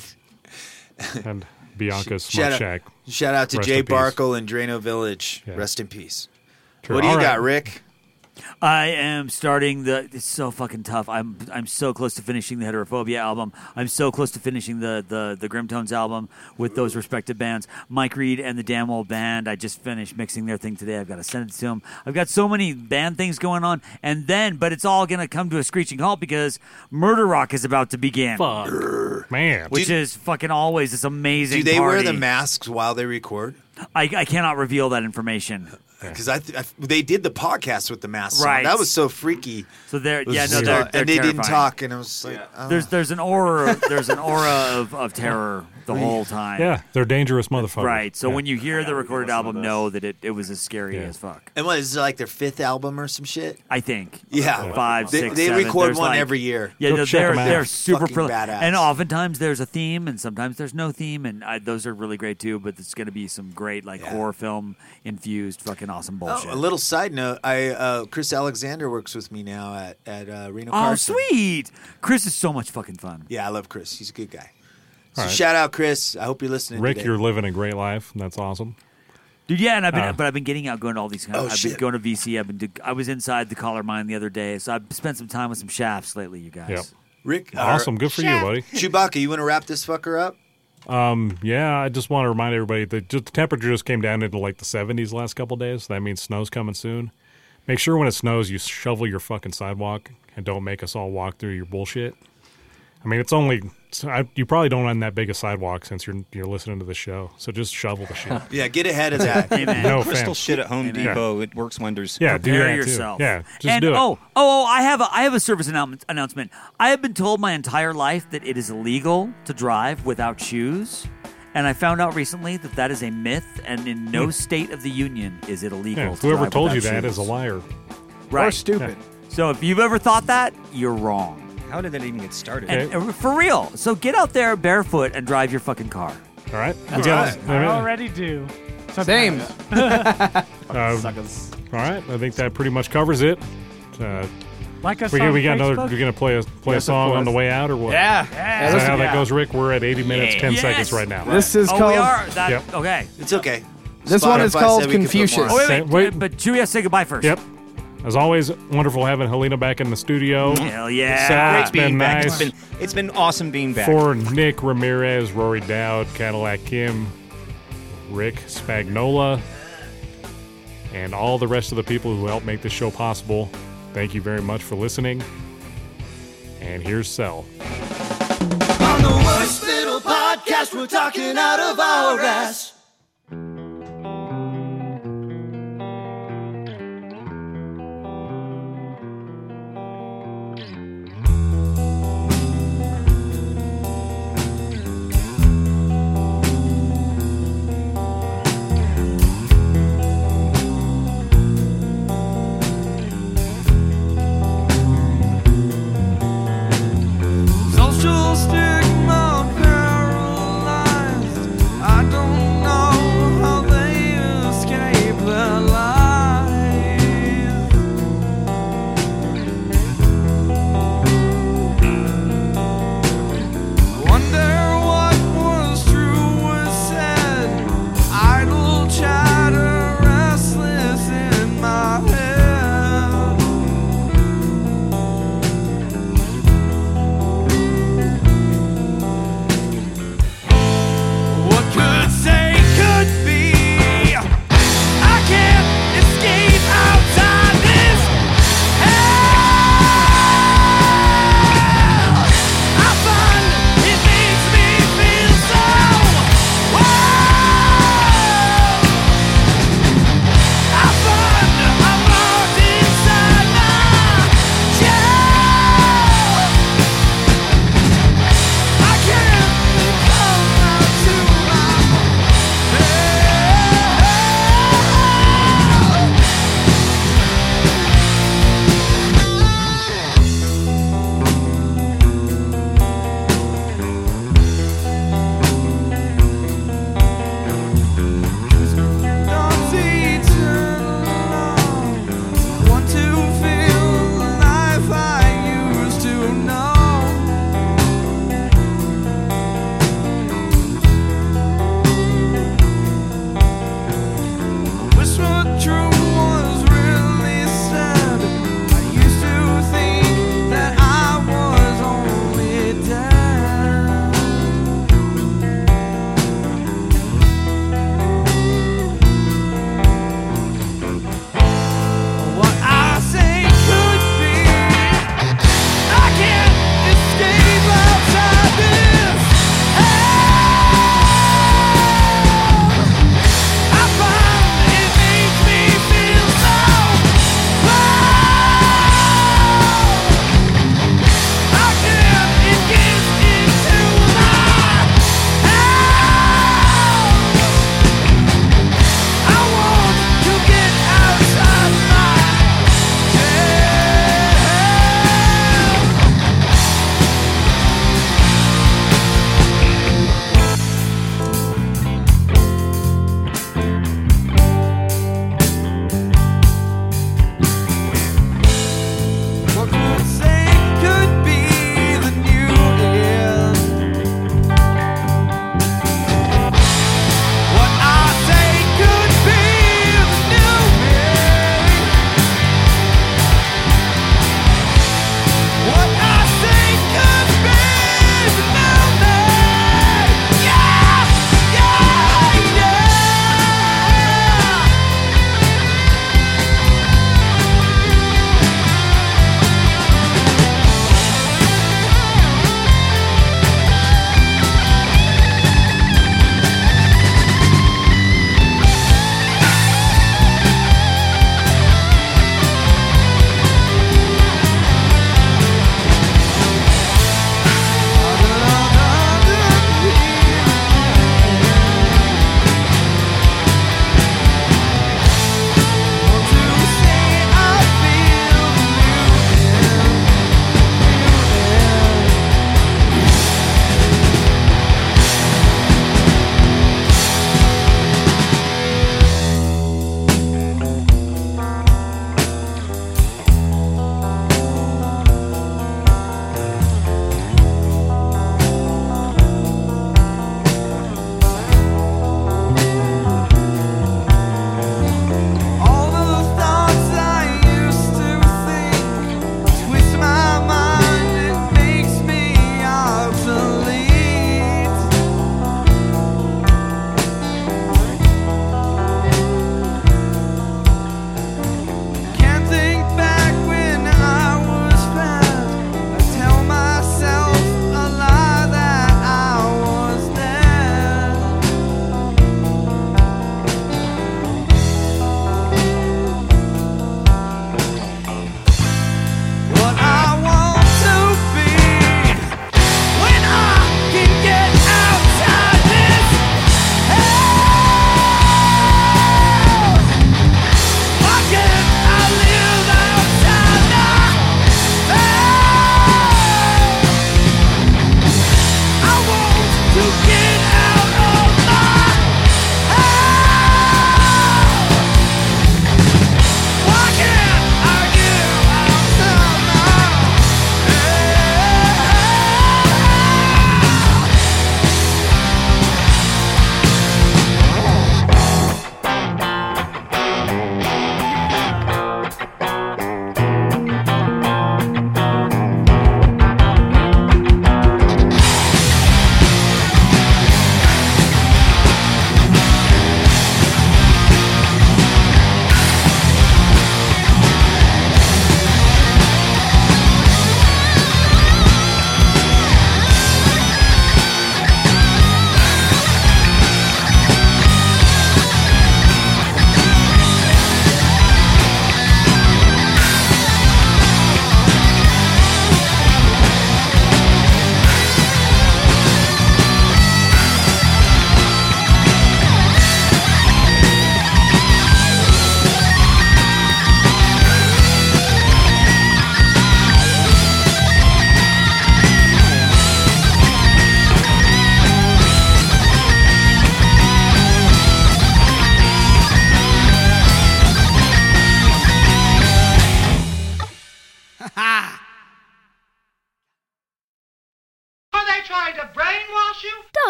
And Bianca's Shout Smart out- Shack. Shout out to Rest Jay in peace. Barkle and Drano Village. Yeah. Rest in peace. True. What do you All right. got, Rick? I am starting the. It's so fucking tough. I'm I'm so close to finishing the Heterophobia album. I'm so close to finishing the the the Grimtones album with those respective bands. Mike Reed and the Damn Old Band. I just finished mixing their thing today. I've got to send it to them. I've got so many band things going on, and then but it's all gonna come to a screeching halt because Murder Rock is about to begin. Fuck. Man. Which Do- is fucking always this amazing. Do they wear the party. masks while they record? I, I cannot reveal that information. Because I, th- I, they did the podcast with the masks on. Right. That was so freaky. So they're It was yeah no so- they're, they're and they didn't terrifying. talk, and I was like, oh. There's there's an aura there's an aura of, of terror the whole time. Yeah, they're dangerous motherfuckers. Right. So Yeah. when you hear the recorded album, know that it, it was as scary Yeah. as fuck. And what is it like their fifth album or some shit? I think. Yeah, Five, They- six, they seven. record There's one like- every year. Yeah, Go they're check they're, 'em out. they're super Fucking prol- badass. and oftentimes there's a theme, and sometimes there's no theme, and I, those are really great too. But it's going to be some great like Yeah. horror film infused fucking awesome bullshit. Oh, a little side note: I uh, Chris Alexander works with me now at at uh, Reno. Oh, Carson. sweet! Chris is so much fucking fun. Yeah, I love Chris. He's a good guy. So All right. shout out, Chris. I hope you're listening. Rick, today. you're living a great life. That's awesome. Dude, yeah, and I've been, Uh, but I've been getting out, going to all these. Kind of, Oh, I've shit. been going to V C. I've been. Do, I was inside the Collar Mine the other day, so I've spent some time with some shafts lately. You guys. Yep. Rick. uh, Awesome. Good for you, buddy. Chewbacca, you want to wrap this fucker up? Um, yeah, I just want to remind everybody that just, the temperature just came down into like the seventies the last couple of days. That means snow's coming soon. Make sure when it snows, you shovel your fucking sidewalk and don't make us all walk through your bullshit. I mean, it's only I, you probably don't run that big a sidewalk since you're you're listening to the show. So just shovel the shit. Yeah, get ahead of that. Amen. No Crystal offense. shit at Home Amen. Depot. It works wonders. Yeah, do Prepare that yourself. too. Yeah, just and do it. oh, oh, oh, I have a I have a service annou- announcement. I have been told my entire life that it is illegal to drive without shoes. And I found out recently that that is a myth, and in no Hmm. state of the union is it illegal. Yeah, to whoever drive told you without that shoes. is a liar. Right. Or stupid. So if you've ever thought that, you're wrong. How did that even get started? And uh, for real. So get out there barefoot and drive your fucking car. All right. That's We right. got- I already do. Same. Uh, Suckers. all right. I think that pretty much covers it. Uh, Like us we, on we got another. Facebook? You're gonna play a play Yes, a of song on course. the way out or what? Yeah. Is that how that Yeah. goes, Rick? We're at eighty minutes, ten Yes. seconds right now. This is oh, called. we are? That, Yep. Okay. It's okay. This one is Spotify called said we could put more. Confucius. Oh, wait, Say- wait. wait. But Chewy has to say goodbye first. Yep. As always, wonderful having Helena back in the studio. Hell yeah. Sal, Great it's being been back. nice. It's been it's been awesome being back. For Nick Ramirez, Rory Dowd, Cadillac Kim, Rick Spagnola, and all the rest of the people who helped make this show possible, thank you very much for listening. And here's Sel. On the worst little podcast, we're talking out of our ass. Social stigma paralyzed. I don't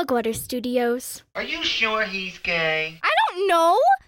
Dogwater Studios. Are you sure he's gay? I don't know.